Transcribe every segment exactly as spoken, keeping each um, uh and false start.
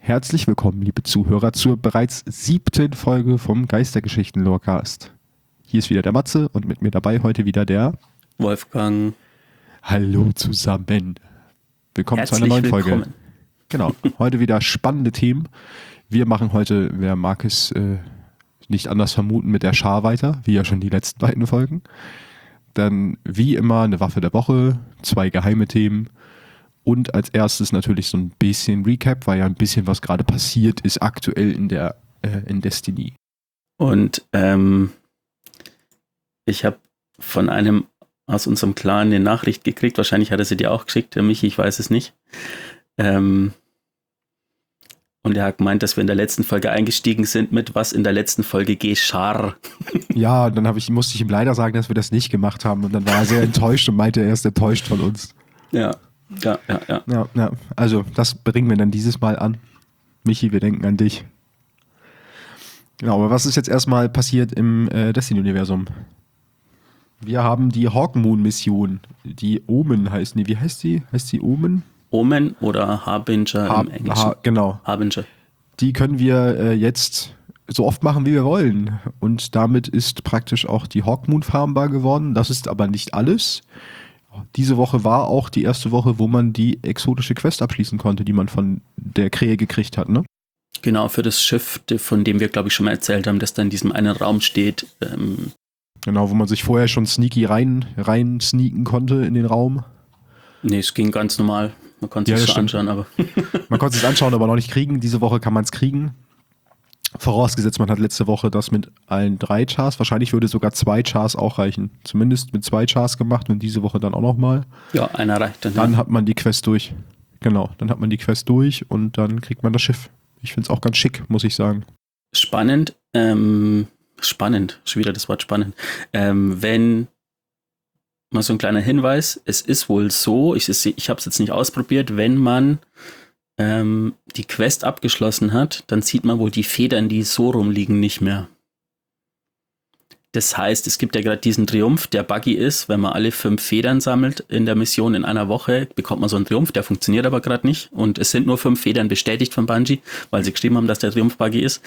Herzlich willkommen, liebe Zuhörer, zur bereits siebten Folge vom Geistergeschichten-Lorecast. Hier ist wieder der Matze und mit mir dabei heute wieder der Wolfgang. Hallo zusammen. Willkommen Herzlich zu einer neuen willkommen. Folge. Genau, heute wieder spannende Themen. Wir machen heute, wer mag es äh, nicht anders vermuten, mit der Schar weiter, wie ja schon die letzten beiden Folgen. Dann wie immer eine Waffe der Woche, zwei geheime Themen und als erstes natürlich so ein bisschen Recap, weil ja ein bisschen was gerade passiert ist aktuell in der äh, in Destiny. Und ähm, ich habe von einem aus unserem Clan eine Nachricht gekriegt, wahrscheinlich hat er sie dir auch geschickt, der Michi, ich weiß es nicht. Ähm, und er hat gemeint, dass wir in der letzten Folge eingestiegen sind mit was in der letzten Folge geschah. Ja, dann hab ich, musste ich ihm leider sagen, dass wir das nicht gemacht haben und dann war er sehr enttäuscht und meinte, er ist enttäuscht von uns. Ja, ja, ja, ja. Ja, ja, also das bringen wir dann dieses Mal an. Michi, wir denken an dich. Genau, aber was ist jetzt erstmal passiert im äh, Destiny-Universum? Wir haben die Hawkmoon-Mission, die Omen heißt, nee, wie heißt die? Heißt die Omen? Omen oder Harbinger Ha- im Englischen. ha- genau. Harbinger. Die können wir äh, jetzt so oft machen, wie wir wollen. Und damit ist praktisch auch die Hawkmoon farmbar geworden. Das ist aber nicht alles. Diese Woche war auch die erste Woche, wo man die exotische Quest abschließen konnte, die man von der Krähe gekriegt hat, ne? Genau, für das Schiff, von dem wir, glaube ich, schon mal erzählt haben, dass da in diesem einen Raum steht. Ähm, Genau, wo man sich vorher schon sneaky rein, rein sneaken konnte in den Raum. nee, es ging ganz normal. Man konnte Ja, es das schon stimmt. anschauen, aber Man konnte es anschauen, aber noch nicht kriegen. Diese Woche kann man es kriegen. Vorausgesetzt, man hat letzte Woche das mit allen drei Chars. Wahrscheinlich würde sogar zwei Chars auch reichen. Zumindest mit zwei Chars gemacht und diese Woche dann auch nochmal. ja, einer reicht dann. Dann ja. hat man die Quest durch. Genau, dann hat man die Quest durch und dann kriegt man das Schiff. Ich finde es auch ganz schick, muss ich sagen. Spannend, ähm, spannend, schon wieder das Wort spannend. Ähm, wenn, mal so ein kleiner Hinweis, es ist wohl so, ich, ich habe es jetzt nicht ausprobiert, wenn man ähm, die Quest abgeschlossen hat, dann sieht man wohl die Federn, die so rumliegen, nicht mehr. Das heißt, es gibt ja gerade diesen Triumph, der buggy ist, wenn man alle fünf Federn sammelt in der Mission in einer Woche, bekommt man so einen Triumph, der funktioniert aber gerade nicht. Und es sind nur fünf Federn bestätigt von Bungie, weil sie geschrieben haben, dass der Triumph buggy ist.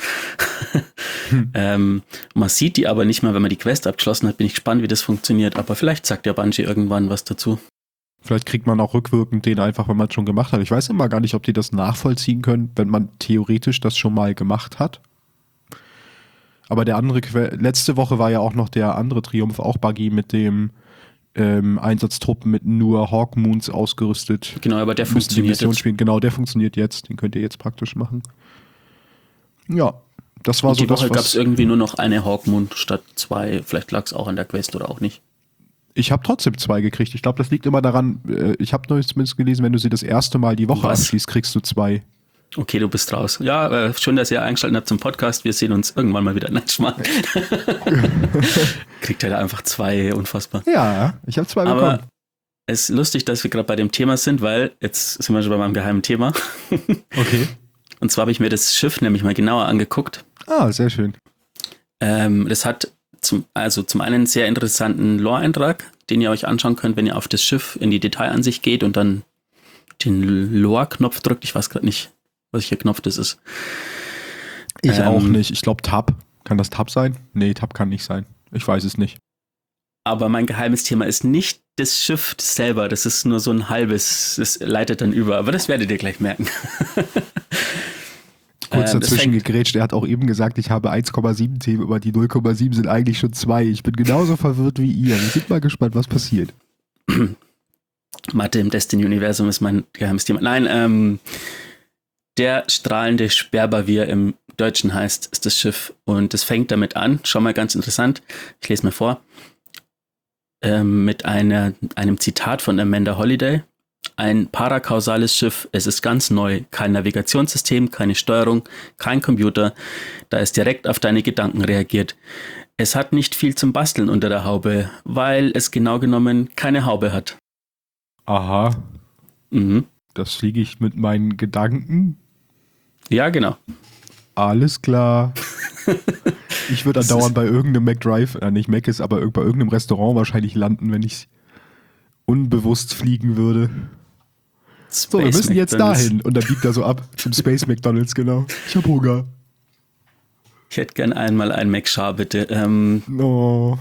hm. ähm, man sieht die aber nicht mehr, wenn man die Quest abgeschlossen hat. Bin ich gespannt, wie das funktioniert. Aber vielleicht sagt ja Bungie irgendwann was dazu. Vielleicht kriegt man auch rückwirkend den einfach, wenn man es schon gemacht hat. Ich weiß immer gar nicht, ob die das nachvollziehen können, wenn man theoretisch das schon mal gemacht hat. Aber der andere, Que- letzte Woche war ja auch noch der andere Triumph, auch buggy mit dem ähm, Einsatztruppen mit nur Hawkmoons ausgerüstet. Genau, aber der Müssen die funktioniert Mission jetzt. spielen. Genau, der funktioniert jetzt. Den könnt ihr jetzt praktisch machen. Ja, das war Und so die das, Woche gab was... es irgendwie nur noch eine Hawkmoon statt zwei. Vielleicht lag es auch an der Quest oder auch nicht. Ich habe trotzdem zwei gekriegt. Ich glaube, das liegt immer daran, äh, ich habe neulich zumindest gelesen, wenn du sie das erste Mal die Woche Was? abschließt, kriegst du zwei. Okay, du bist raus. Ja, äh, schön, dass ihr eingeschaltet habt zum Podcast. Wir sehen uns irgendwann mal wieder. Nein, Schmarrn. Kriegt er da einfach zwei, unfassbar. Ja, ich habe zwei Aber bekommen. es ist lustig, dass wir gerade bei dem Thema sind, weil jetzt sind wir schon bei meinem geheimen Thema. Okay. Und zwar habe ich mir das Schiff nämlich mal genauer angeguckt. Ah, sehr schön. Ähm, das hat zum, also zum einen einen sehr interessanten Lore-Eintrag, den ihr euch anschauen könnt, wenn ihr auf das Schiff in die Detailansicht geht und dann den Lore-Knopf drückt. Ich weiß gerade nicht, welcher Knopf das ist. Ich Ähm, auch nicht. Ich glaube Tab. Kann das Tab sein? Nee, Tab kann nicht sein. Ich weiß es nicht. Aber mein geheimes Thema ist nicht das Schiff selber. Das ist nur so ein halbes, das leitet dann über. Aber das werdet ihr gleich merken. Kurz Ähm, das dazwischen fängt- gegrätscht. Er hat auch eben gesagt, ich habe eins Komma sieben Themen, aber die null Komma sieben sind eigentlich schon zwei. Ich bin genauso verwirrt wie ihr. Wir sind mal gespannt, was passiert. Mathe im Destiny-Universum ist mein geheimes Thema. Nein, ähm, der strahlende Sperber, wie er im Deutschen heißt, ist das Schiff. Und es fängt damit an, schon mal ganz interessant, ich lese mal vor, ähm, mit einer, einem Zitat von Amanda Holliday. Ein parakausales Schiff, es ist ganz neu, kein Navigationssystem, keine Steuerung, kein Computer, da es direkt auf deine Gedanken reagiert. Es hat nicht viel zum Basteln unter der Haube, weil es genau genommen keine Haube hat. Aha. Mhm. Das fliege ich mit meinen Gedanken. Ja, genau. Alles klar. Ich würde Das andauernd ist- bei irgendeinem McDrive, äh, nicht Mac ist, aber irg- bei irgendeinem Restaurant wahrscheinlich landen, wenn ich unbewusst fliegen würde. So, wir müssen jetzt dahin. Und dann biegt er so ab zum Space McDonald's, genau. Ich hab Hunger. Ich hätte gern einmal ein McShar, bitte. Ähm, oh.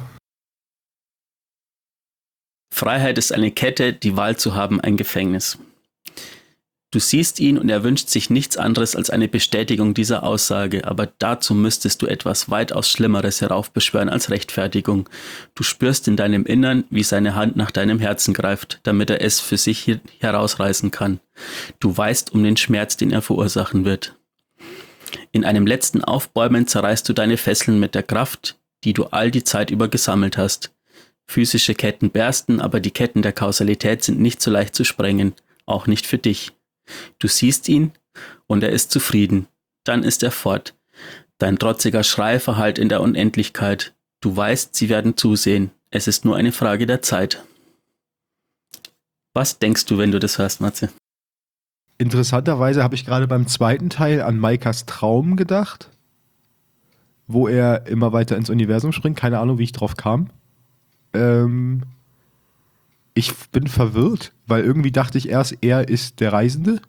Freiheit ist eine Kette, die Wahl zu haben ein Gefängnis. Du siehst ihn und er wünscht sich nichts anderes als eine Bestätigung dieser Aussage, aber dazu müsstest du etwas weitaus Schlimmeres heraufbeschwören als Rechtfertigung. Du spürst in deinem Innern, wie seine Hand nach deinem Herzen greift, damit er es für sich hier herausreißen kann. Du weißt um den Schmerz, den er verursachen wird. In einem letzten Aufbäumen zerreißt du deine Fesseln mit der Kraft, die du all die Zeit über gesammelt hast. Physische Ketten bersten, aber die Ketten der Kausalität sind nicht so leicht zu sprengen, auch nicht für dich. Du siehst ihn und er ist zufrieden. Dann ist er fort. Dein trotziger Schrei verhallt in der Unendlichkeit. Du weißt, sie werden zusehen. Es ist nur eine Frage der Zeit. Was denkst du, wenn du das hörst, Matze? Interessanterweise habe ich gerade beim zweiten Teil an Maikas Traum gedacht, wo er immer weiter ins Universum springt. Keine Ahnung, wie ich drauf kam. Ähm... Ich bin verwirrt, weil irgendwie dachte ich erst, er ist der Reisende.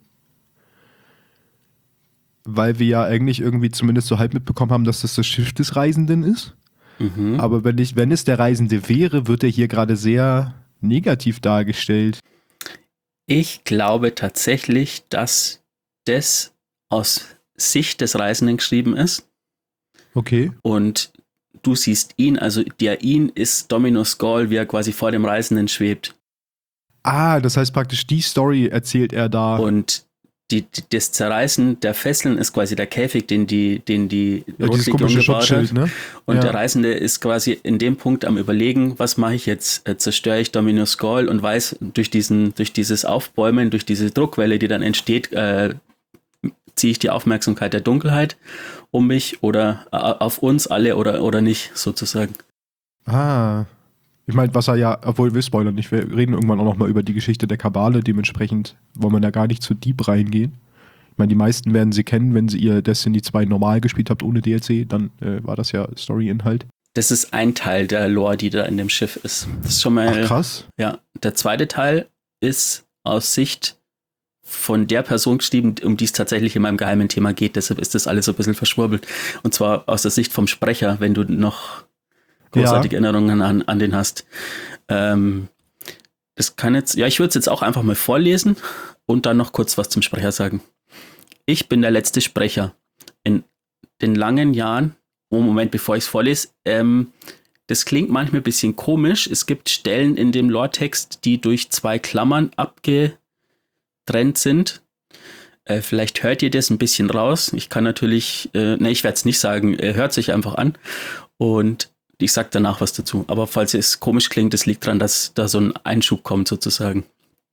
Weil wir ja eigentlich irgendwie zumindest so halb mitbekommen haben, dass das das Schiff des Reisenden ist. Mhm. Aber wenn, ich, wenn es der Reisende wäre, wird er hier gerade sehr negativ dargestellt. Ich glaube tatsächlich, dass das aus Sicht des Reisenden geschrieben ist. Okay. Und du siehst ihn, also der ihn ist Dominus Gall, wie er quasi vor dem Reisenden schwebt. Ah, das heißt praktisch, die Story erzählt er da. Und die, die, das Zerreißen der Fesseln ist quasi der Käfig, den die, den die ja, Rotlegion gebaut hat. Ne? Und ja. der Reisende ist quasi in dem Punkt am Überlegen, was mache ich jetzt? Äh, zerstöre ich Dominus Gall und weiß, durch, diesen, durch dieses Aufbäumen, durch diese Druckwelle, die dann entsteht, äh, ziehe ich die Aufmerksamkeit der Dunkelheit um mich oder äh, auf uns alle oder, oder nicht, sozusagen. Ah, ich meine, was er ja, obwohl wir spoilern nicht, wir reden irgendwann auch nochmal über die Geschichte der Kabale, dementsprechend wollen wir da gar nicht zu deep reingehen. Ich meine, die meisten werden sie kennen, wenn sie ihr Destiny zwei normal gespielt habt, ohne D L C, dann äh, war das ja Story-Inhalt. Das ist ein Teil der Lore, die da in dem Schiff ist. Das ist schon mal. Ach, krass. Ja, der zweite Teil ist aus Sicht von der Person geschrieben, um die es tatsächlich in meinem geheimen Thema geht. Deshalb ist das alles so ein bisschen verschwurbelt. Und zwar aus der Sicht vom Sprecher, wenn du noch großartige ja. Erinnerungen an, an den hast. Ähm, das kann jetzt, ja, ich würde es jetzt auch einfach mal vorlesen und dann noch kurz was zum Sprecher sagen. Ich bin der letzte Sprecher. In den langen Jahren, oh Moment, bevor ich es vorlese, ähm, das klingt manchmal ein bisschen komisch. Es gibt Stellen in dem Lore-Text, die durch zwei Klammern abgetrennt sind. Äh, vielleicht hört ihr das ein bisschen raus. Ich kann natürlich, äh, ne, ich werde es nicht sagen, äh, hört sich einfach an. Und ich sage danach was dazu. Aber falls es komisch klingt, das liegt daran, dass da so ein Einschub kommt sozusagen.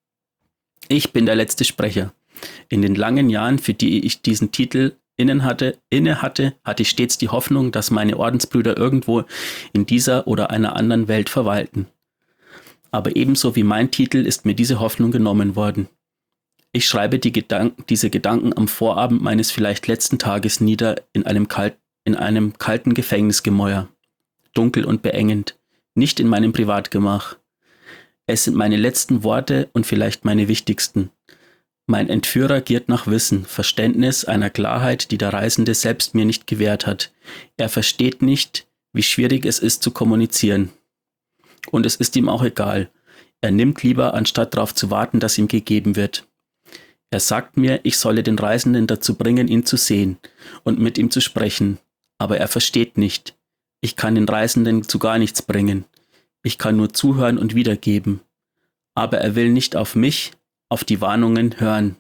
Ich bin der letzte Sprecher. In den langen Jahren, für die ich diesen Titel innen hatte, inne hatte, hatte ich stets die Hoffnung, dass meine Ordensbrüder irgendwo in dieser oder einer anderen Welt verweilten. Aber ebenso wie mein Titel ist mir diese Hoffnung genommen worden. Ich schreibe die Gedanken, diese Gedanken am Vorabend meines vielleicht letzten Tages nieder in einem, kalt, in einem kalten Gefängnisgemäuer. Dunkel und beengend, nicht in meinem Privatgemach. Es sind meine letzten Worte und vielleicht meine wichtigsten. Mein Entführer giert nach Wissen, Verständnis, einer Klarheit, die der Reisende selbst mir nicht gewährt hat. Er versteht nicht, wie schwierig es ist zu kommunizieren. Und es ist ihm auch egal. Er nimmt lieber, anstatt darauf zu warten, dass ihm gegeben wird. Er sagt mir, ich solle den Reisenden dazu bringen, ihn zu sehen und mit ihm zu sprechen. Aber er versteht nicht. Ich kann den Reisenden zu gar nichts bringen. Ich kann nur zuhören und wiedergeben. Aber er will nicht auf mich, auf die Warnungen hören.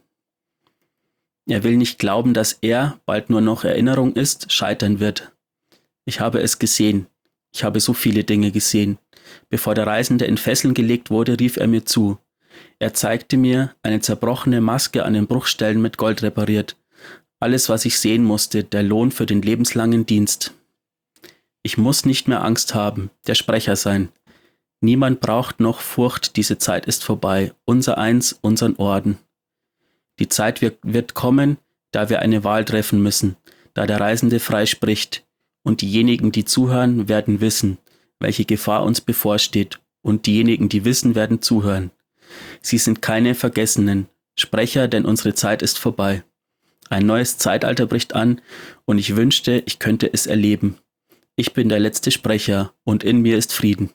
Er will nicht glauben, dass er, bald nur noch Erinnerung ist, scheitern wird. Ich habe es gesehen. Ich habe so viele Dinge gesehen. Bevor der Reisende in Fesseln gelegt wurde, rief er mir zu. Er zeigte mir eine zerbrochene Maske an den Bruchstellen mit Gold repariert. Alles, was ich sehen musste, der Lohn für den lebenslangen Dienst. Ich muss nicht mehr Angst haben, der Sprecher sein. Niemand braucht noch Furcht, diese Zeit ist vorbei. Unser Eins, unseren Orden. Die Zeit wird, wird kommen, da wir eine Wahl treffen müssen, da der Reisende frei spricht. Und diejenigen, die zuhören, werden wissen, welche Gefahr uns bevorsteht. Und diejenigen, die wissen, werden zuhören. Sie sind keine Vergessenen. Sprecher, denn unsere Zeit ist vorbei. Ein neues Zeitalter bricht an und ich wünschte, ich könnte es erleben. Ich bin der letzte Sprecher und in mir ist Frieden.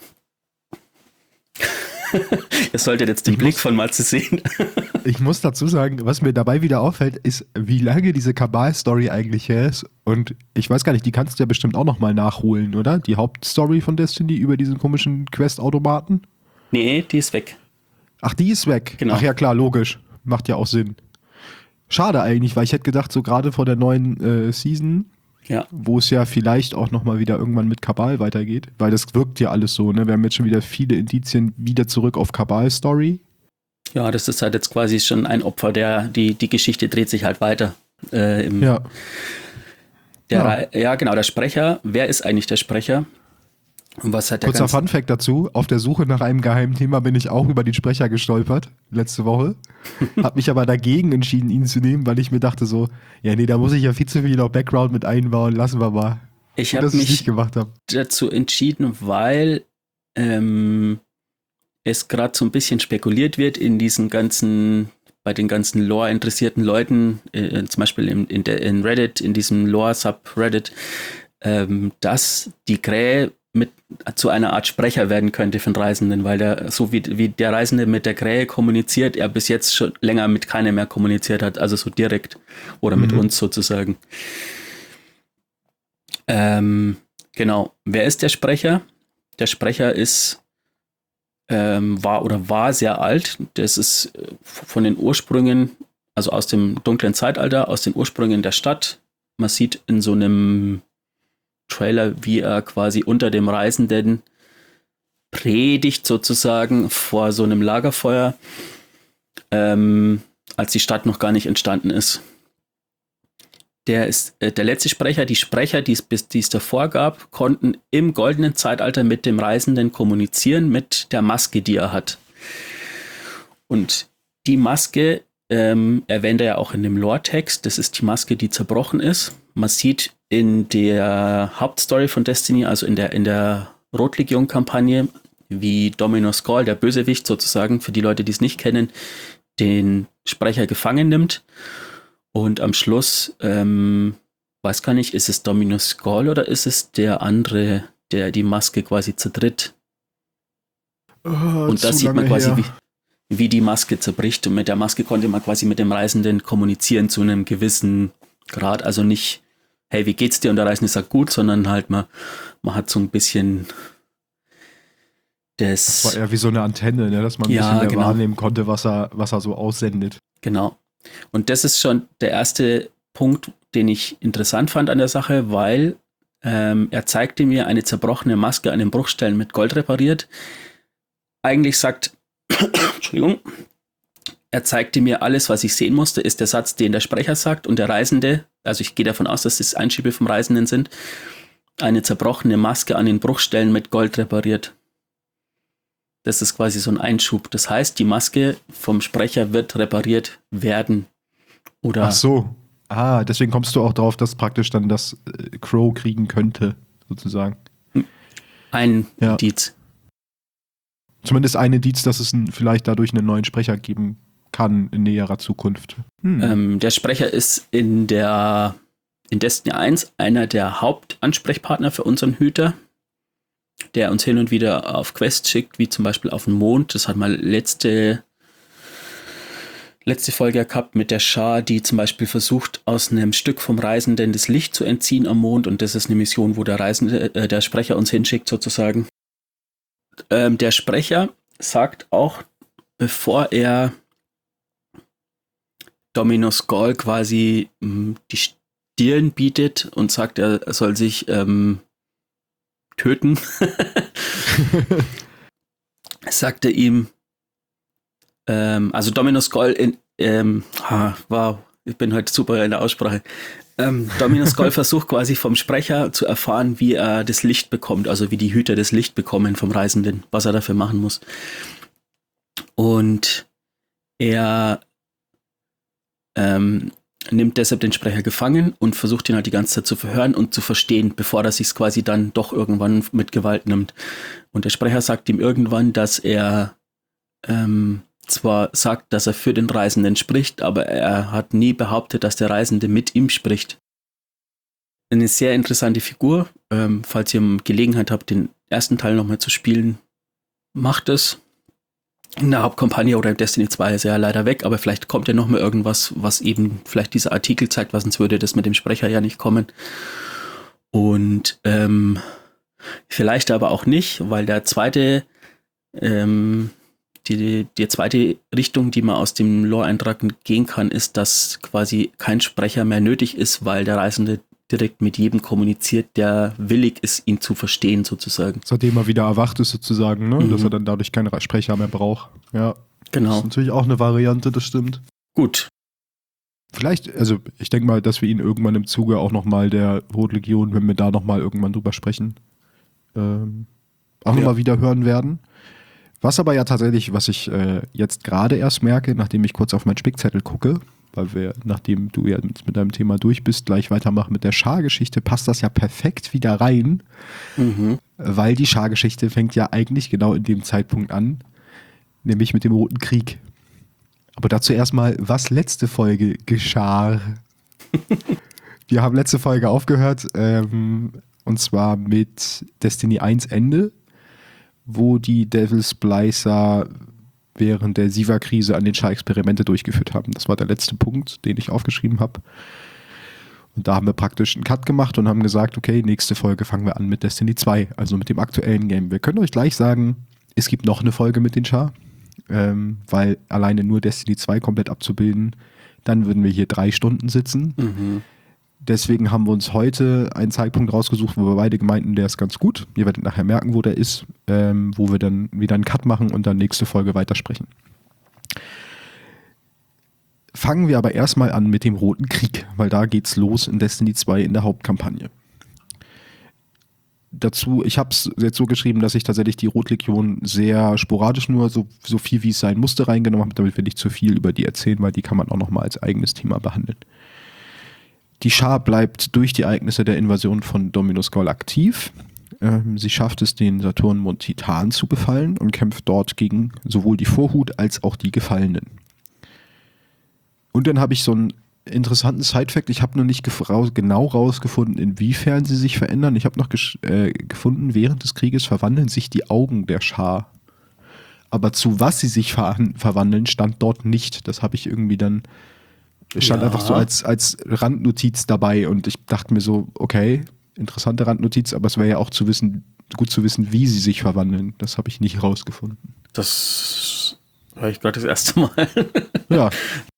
Ihr solltet jetzt den ich Blick muss, von Matze sehen. Ich muss dazu sagen, was mir dabei wieder auffällt, ist, wie lange diese Kabal-Story eigentlich her ist. Und ich weiß gar nicht, die kannst du ja bestimmt auch nochmal nachholen, oder? Die Hauptstory von Destiny über diesen komischen Quest-Automaten? Nee, die ist weg. Ach, die ist weg? Genau. Ach ja, klar, logisch. Macht ja auch Sinn. Schade eigentlich, weil ich hätte gedacht, so gerade vor der neuen äh, Season, ja. wo es ja vielleicht auch nochmal wieder irgendwann mit Kabal weitergeht, weil das wirkt ja alles so, ne? Wir haben jetzt schon wieder viele Indizien wieder zurück auf Kabal-Story. Ja, das ist halt jetzt quasi schon ein Opfer, der, die, die Geschichte dreht sich halt weiter. Äh, im, ja. Der, ja. Ja, genau, der Sprecher, wer ist eigentlich der Sprecher? Und was hat der Kurzer Funfact dazu, auf der Suche nach einem geheimen Thema bin ich auch über den Sprecher gestolpert, letzte Woche. Hab mich aber dagegen entschieden, ihn zu nehmen, weil ich mir dachte so, ja nee, da muss ich ja viel zu viel noch Background mit einbauen, lassen wir mal. Ich habe mich nicht gemacht hab. dazu entschieden, weil ähm, es gerade so ein bisschen spekuliert wird in diesen ganzen, bei den ganzen Lore-interessierten Leuten, äh, zum Beispiel in, in, der, in Reddit, in diesem Lore-Subreddit, ähm, dass die Krähe mit zu einer Art Sprecher werden könnte von Reisenden, weil der, so wie, wie der Reisende mit der Krähe kommuniziert, er bis jetzt schon länger mit keinem mehr kommuniziert hat, also so direkt oder mhm. mit uns sozusagen. Ähm, genau. Wer ist der Sprecher? Der Sprecher ist ähm, war oder war sehr alt. Das ist von den Ursprüngen, also aus dem dunklen Zeitalter, aus den Ursprüngen der Stadt. Man sieht in so einem Trailer, wie er quasi unter dem Reisenden predigt sozusagen vor so einem Lagerfeuer, ähm, als die Stadt noch gar nicht entstanden ist. Der ist äh, der letzte Sprecher. Die Sprecher, die es bis die es davor gab, konnten im goldenen Zeitalter mit dem Reisenden kommunizieren, mit der Maske, die er hat. Und die Maske ähm, erwähnt er ja auch in dem Lore-Text. Das ist die Maske, die zerbrochen ist. Man sieht in der Hauptstory von Destiny, also in der, in der Rotlegion-Kampagne, wie Dominus Skull, der Bösewicht sozusagen, für die Leute, die es nicht kennen, den Sprecher gefangen nimmt. Und am Schluss, ähm, weiß gar nicht, ist es Dominus Skull oder ist es der andere, der die Maske quasi zertritt? Oh, und da sieht man quasi, wie, wie die Maske zerbricht. Und mit der Maske konnte man quasi mit dem Reisenden kommunizieren zu einem gewissen Grad. Also nicht, hey, wie geht's dir? Und der Reisende sagt gut, sondern halt man, man hat so ein bisschen das... Das war eher wie so eine Antenne, ne? Dass man ein ja, bisschen mehr genau. wahrnehmen konnte, was er, was er so aussendet. Genau. Und das ist schon der erste Punkt, den ich interessant fand an der Sache, weil ähm, er zeigte mir eine zerbrochene Maske an den Bruchstellen mit Gold repariert. Eigentlich sagt, Entschuldigung, er zeigte mir alles, was ich sehen musste, ist der Satz, den der Sprecher sagt und der Reisende, also ich gehe davon aus, dass das Einschübe vom Reisenden sind, eine zerbrochene Maske an den Bruchstellen mit Gold repariert. Das ist quasi so ein Einschub. Das heißt, die Maske vom Sprecher wird repariert werden. Oder Ach so. Ah, deswegen kommst du auch drauf, dass praktisch dann das äh, Crow kriegen könnte, sozusagen. Ein ja. Indiz. Zumindest ein Indiz, dass es ein, vielleicht dadurch einen neuen Sprecher geben kann in näherer Zukunft. Hm. Ähm, der Sprecher ist in der in Destiny eins einer der Hauptansprechpartner für unseren Hüter, der uns hin und wieder auf Quests schickt, wie zum Beispiel auf den Mond. Das hat mal letzte, letzte Folge gehabt mit der Schar, die zum Beispiel versucht, aus einem Stück vom Reisenden das Licht zu entziehen am Mond. Und das ist eine Mission, wo der Reisende, äh, der Sprecher uns hinschickt sozusagen. Ähm, der Sprecher sagt auch, bevor er Dominus Skull quasi mh, die Stirn bietet und sagt, er soll sich ähm, töten, sagte ihm, ähm, also Dominus Skull, in, ähm, ah, wow, ich bin heute super in der Aussprache. Ähm, Dominus Skull versucht quasi vom Sprecher zu erfahren, wie er das Licht bekommt, also wie die Hüter das Licht bekommen vom Reisenden, was er dafür machen muss. Und er ähm, nimmt deshalb den Sprecher gefangen und versucht ihn halt die ganze Zeit zu verhören und zu verstehen, bevor er sich es quasi dann doch irgendwann mit Gewalt nimmt. Und der Sprecher sagt ihm irgendwann, dass er ähm, zwar sagt, dass er für den Reisenden spricht, aber er hat nie behauptet, dass der Reisende mit ihm spricht. Eine sehr interessante Figur. Ähm, falls ihr Gelegenheit habt, den ersten Teil nochmal zu spielen, macht es. In der Hauptkampagne oder im Destiny zwei ist er ja leider weg, aber vielleicht kommt ja nochmal irgendwas, was eben vielleicht dieser Artikel zeigt, was sonst würde das mit dem Sprecher ja nicht kommen. Und ähm, vielleicht aber auch nicht, weil der zweite, ähm, die, die zweite Richtung, die man aus dem Lore-Eintrag gehen kann, ist, dass quasi kein Sprecher mehr nötig ist, weil der Reisende direkt mit jedem kommuniziert, der willig ist, ihn zu verstehen, sozusagen. Seitdem er wieder erwacht ist, sozusagen, ne? Mhm. Dass er dann dadurch keinen Sprecher mehr braucht. Ja. Genau. Das ist natürlich auch eine Variante, das stimmt. Gut. Vielleicht, also ich denke mal, dass wir ihn irgendwann im Zuge auch nochmal der Rotlegion, wenn wir da nochmal irgendwann drüber sprechen, ähm, auch ja. nochmal wieder hören werden. Was aber ja tatsächlich, was ich äh, jetzt gerade erst merke, nachdem ich kurz auf meinen Spickzettel gucke, weil wir, nachdem du ja mit, mit deinem Thema durch bist, gleich weitermachen mit der Schar-Geschichte, passt das ja perfekt wieder rein, mhm. weil die Schar-Geschichte fängt ja eigentlich genau in dem Zeitpunkt an, nämlich mit dem Roten Krieg. Aber dazu erstmal, was letzte Folge geschah. Wir haben letzte Folge aufgehört, ähm, und zwar mit Destiny eins Ende, wo die Devil Splicer während der Siva-Krise an den Schar Experimente durchgeführt haben. Das war der letzte Punkt, den ich aufgeschrieben habe. Und da haben wir praktisch einen Cut gemacht und haben gesagt, okay, nächste Folge fangen wir an mit Destiny zwei, also mit dem aktuellen Game. Wir können euch gleich sagen, es gibt noch eine Folge mit den Schar, ähm, weil alleine nur Destiny zwei komplett abzubilden, dann würden wir hier drei Stunden sitzen. Mhm. Deswegen haben wir uns heute einen Zeitpunkt rausgesucht, wo wir beide gemeinten, der ist ganz gut. Ihr werdet nachher merken, wo der ist, ähm, wo wir dann wieder einen Cut machen und dann nächste Folge weitersprechen. Fangen wir aber erstmal an mit dem Roten Krieg, weil da geht's los in Destiny zwei in der Hauptkampagne. Dazu, ich habe es jetzt so geschrieben, dass ich tatsächlich die Rotlegion sehr sporadisch nur so, so viel wie es sein musste reingenommen habe, damit wir nicht zu viel über die erzählen, weil die kann man auch nochmal als eigenes Thema behandeln. Die Schar bleibt durch die Ereignisse der Invasion von Dominus Ghoul aktiv. Ähm, sie schafft es, den Saturnmond Titan zu befallen und kämpft dort gegen sowohl die Vorhut als auch die Gefallenen. Und dann habe ich so einen interessanten Side-Fact. Ich habe noch nicht gef- genau rausgefunden, inwiefern sie sich verändern. Ich habe noch gesch- äh, gefunden, während des Krieges verwandeln sich die Augen der Schar. Aber zu was sie sich ver- verwandeln, stand dort nicht. Das habe ich irgendwie dann stand ja. einfach so als, als Randnotiz dabei und ich dachte mir so, okay, interessante Randnotiz, aber es wäre ja auch zu wissen, gut zu wissen, wie sie sich verwandeln. Das habe ich nicht rausgefunden. Das höre ich gerade das erste Mal. Ja.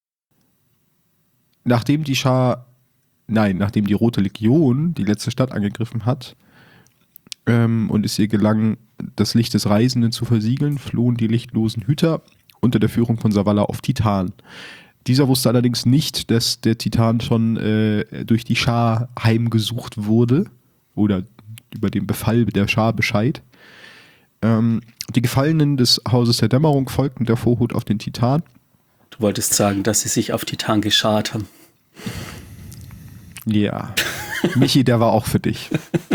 Nachdem die Schar, nein, nachdem die Rote Legion die letzte Stadt angegriffen hat ähm, und es ihr gelang, das Licht des Reisenden zu versiegeln, flohen die lichtlosen Hüter unter der Führung von Zavala auf Titan. Dieser wusste allerdings nicht, dass der Titan schon äh, durch die Schar heimgesucht wurde oder über den Befall der Schar Bescheid. Ähm, die Gefallenen des Hauses der Dämmerung folgten der Vorhut auf den Titan. Du wolltest sagen, dass sie sich auf Titan geschart haben. Ja, Michi, der war auch für dich.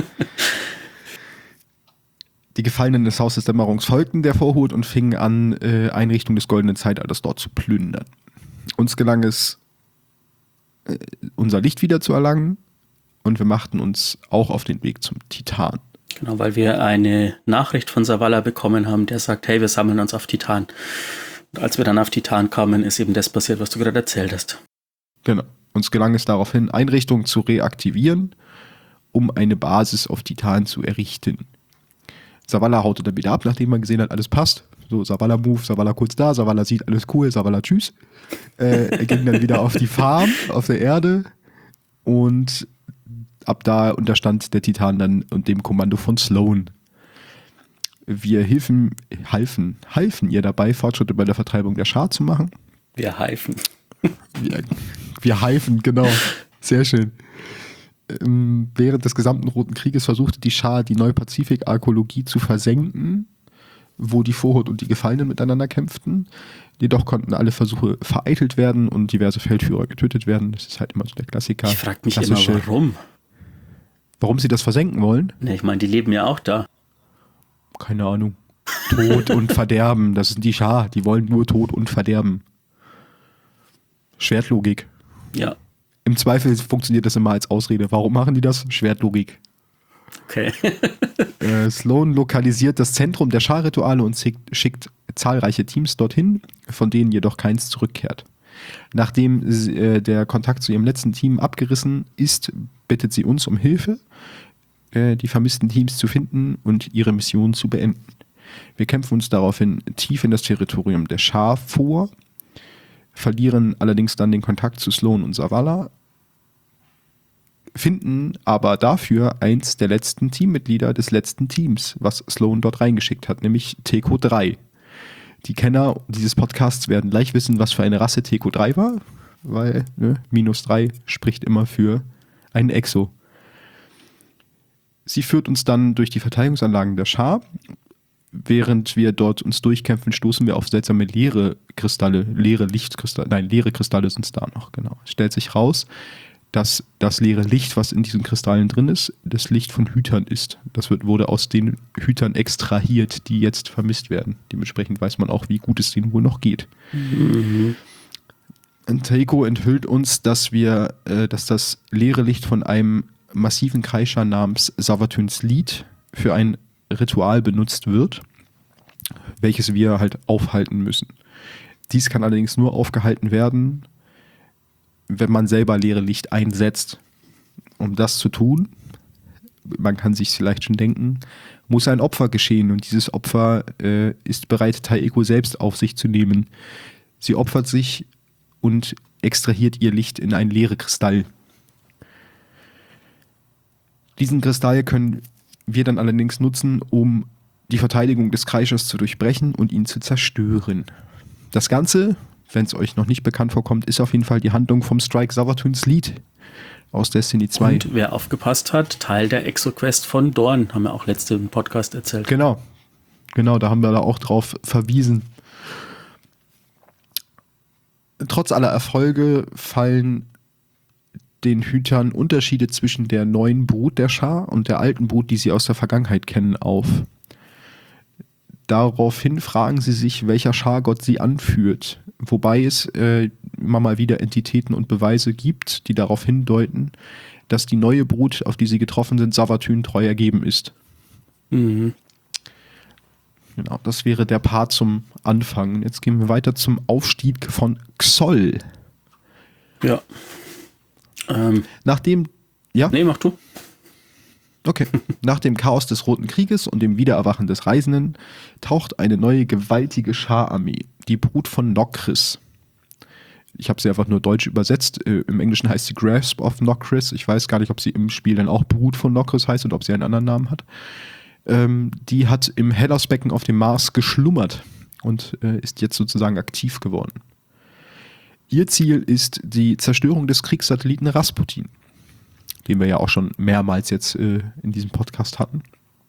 Die Gefallenen des Hauses der Dämmerung folgten der Vorhut und fingen an, äh, Einrichtungen des goldenen Zeitalters dort zu plündern. Uns gelang es, äh, unser Licht wieder zu erlangen und wir machten uns auch auf den Weg zum Titan. Genau, weil wir eine Nachricht von Zavala bekommen haben, der sagt, hey, wir sammeln uns auf Titan. Und als wir dann auf Titan kamen, ist eben das passiert, was du gerade erzählt hast. Genau. Uns gelang es daraufhin, Einrichtungen zu reaktivieren, um eine Basis auf Titan zu errichten. Zavala haute dann wieder ab, nachdem man gesehen hat, alles passt. So, Zavala Move, Zavala kurz da, Zavala sieht, alles cool, Zavala tschüss. Äh, er ging dann wieder auf die Farm, auf der Erde und ab da unterstand der Titan dann und dem Kommando von Sloan. Wir hilfen, halfen, halfen ihr dabei, Fortschritte bei der Vertreibung der Schar zu machen. Wir halfen. Wir, wir halfen, genau. Sehr schön. Ähm, während des gesamten Roten Krieges versuchte die Schar, die Neupazifik-Arkologie zu versenken, wo die Vorhut und die Gefallenen miteinander kämpften. Jedoch konnten alle Versuche vereitelt werden und diverse Feldführer getötet werden. Das ist halt immer so der Klassiker. Ich frage mich immer, warum. Warum sie das versenken wollen? Ne, ich meine, die leben ja auch da. Keine Ahnung. Tod und Verderben, das sind die Schar, die wollen nur Tod und Verderben. Schwertlogik. Ja. Im Zweifel funktioniert das immer als Ausrede. Warum machen die das? Schwertlogik. Okay. äh, Sloan lokalisiert das Zentrum der Schar-Rituale und schickt, schickt zahlreiche Teams dorthin, von denen jedoch keins zurückkehrt. Nachdem äh, der Kontakt zu ihrem letzten Team abgerissen ist, bittet sie uns um Hilfe, äh, die vermissten Teams zu finden und ihre Mission zu beenden. Wir kämpfen uns daraufhin tief in das Territorium der Schar vor, verlieren allerdings dann den Kontakt zu Sloan und Zavala, finden aber dafür eins der letzten Teammitglieder des letzten Teams, was Sloan dort reingeschickt hat, nämlich T K drei. Die Kenner dieses Podcasts werden gleich wissen, was für eine Rasse T K drei war, weil ne, minus drei spricht immer für einen Exo. Sie führt uns dann durch die Verteidigungsanlagen der Schar. Während wir dort uns durchkämpfen, stoßen wir auf seltsame leere Kristalle, leere Lichtkristalle, nein, leere Kristalle sind es da noch, genau. Es stellt sich raus, dass das leere Licht, was in diesen Kristallen drin ist, das Licht von Hütern ist. Das wird, wurde aus den Hütern extrahiert, die jetzt vermisst werden. Dementsprechend weiß man auch, wie gut es denen wohl noch geht. Mhm. Teiko enthüllt uns, dass wir, äh, dass das leere Licht von einem massiven Kreischer namens Savathûns Lied für ein Ritual benutzt wird, welches wir halt aufhalten müssen. Dies kann allerdings nur aufgehalten werden, wenn man selber leere Licht einsetzt. Um das zu tun, man kann sich vielleicht schon denken, muss ein Opfer geschehen und dieses Opfer äh, ist bereit, Taeko selbst auf sich zu nehmen. Sie opfert sich und extrahiert ihr Licht in einen leeren Kristall. Diesen Kristall können wir dann allerdings nutzen, um die Verteidigung des Kreischers zu durchbrechen und ihn zu zerstören. Das Ganze, wenn es euch noch nicht bekannt vorkommt, ist auf jeden Fall die Handlung vom Strike Savathûns Lied aus Destiny zwei. Und wer aufgepasst hat, Teil der Exo-Quest von Dorn, haben wir auch letzte im Podcast erzählt. Genau, genau, da haben wir da auch drauf verwiesen. Trotz aller Erfolge fallen den Hütern Unterschiede zwischen der neuen Brut der Schar und der alten Brut, die sie aus der Vergangenheit kennen, auf. Daraufhin fragen sie sich, welcher Schargott sie anführt, wobei es äh, immer mal wieder Entitäten und Beweise gibt, die darauf hindeuten, dass die neue Brut, auf die sie getroffen sind, Savathûn treu ergeben ist. Mhm. Genau, das wäre der Part zum Anfang. Jetzt gehen wir weiter zum Aufstieg von Xoll. Ja. Ähm, Nachdem, ja? Nee, mach du. Okay. Nach dem Chaos des Roten Krieges und dem Wiedererwachen des Reisenden taucht eine neue gewaltige Schararmee, die Brut von Nokris. Ich habe sie einfach nur deutsch übersetzt. Äh, Im Englischen heißt sie Grasp of Nokris. Ich weiß gar nicht, ob sie im Spiel dann auch Brut von Nokris heißt oder ob sie einen anderen Namen hat. Ähm, die hat im Hellasbecken auf dem Mars geschlummert und äh, ist jetzt sozusagen aktiv geworden. Ihr Ziel ist die Zerstörung des Kriegssatelliten Rasputin, den wir ja auch schon mehrmals jetzt äh, in diesem Podcast hatten.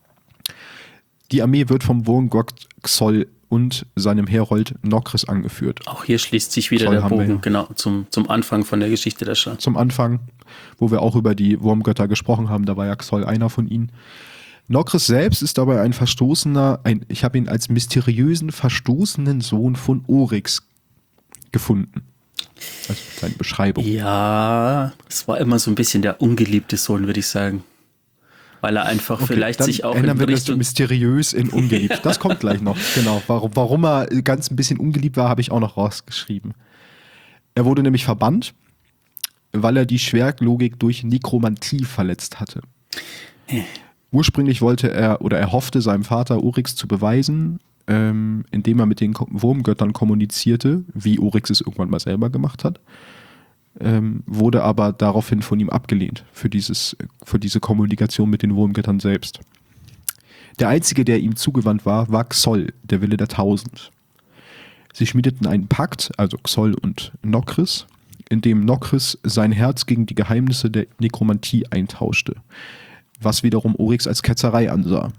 Die Armee wird vom Wurmgott Xoll und seinem Herold Nokris angeführt. Auch hier schließt sich wieder Xoll der Bogen, ja. genau, zum, zum Anfang von der Geschichte der Schar. Zum Anfang, wo wir auch über die Wurmgötter gesprochen haben, da war ja Xoll einer von ihnen. Nokris selbst ist dabei ein verstoßener, ein, ich habe ihn als mysteriösen, verstoßenen Sohn von Oryx gefunden. Also seine Beschreibung. Ja, es war immer so ein bisschen der ungeliebte Sohn, würde ich sagen. Weil er einfach Okay, vielleicht dann sich auch ändern in wir das Richtung... mysteriös in ungeliebt. Ja. Das kommt gleich noch. Genau. Warum, warum er ganz ein bisschen ungeliebt war, habe ich auch noch rausgeschrieben. Er wurde nämlich verbannt, weil er die Schwertlogik durch Nekromantie verletzt hatte. Äh. Ursprünglich wollte er oder er hoffte, seinem Vater Oryx zu beweisen, ähm, indem er mit den Wurmgöttern kommunizierte, wie Oryx es irgendwann mal selber gemacht hat, ähm, wurde aber daraufhin von ihm abgelehnt für, dieses, für diese Kommunikation mit den Wurmgöttern selbst. Der Einzige, der ihm zugewandt war, war Xoll, der Wille der Tausend. Sie schmiedeten einen Pakt, also Xoll und Nokris, in dem Nokris sein Herz gegen die Geheimnisse der Nekromantie eintauschte, was wiederum Oryx als Ketzerei ansah.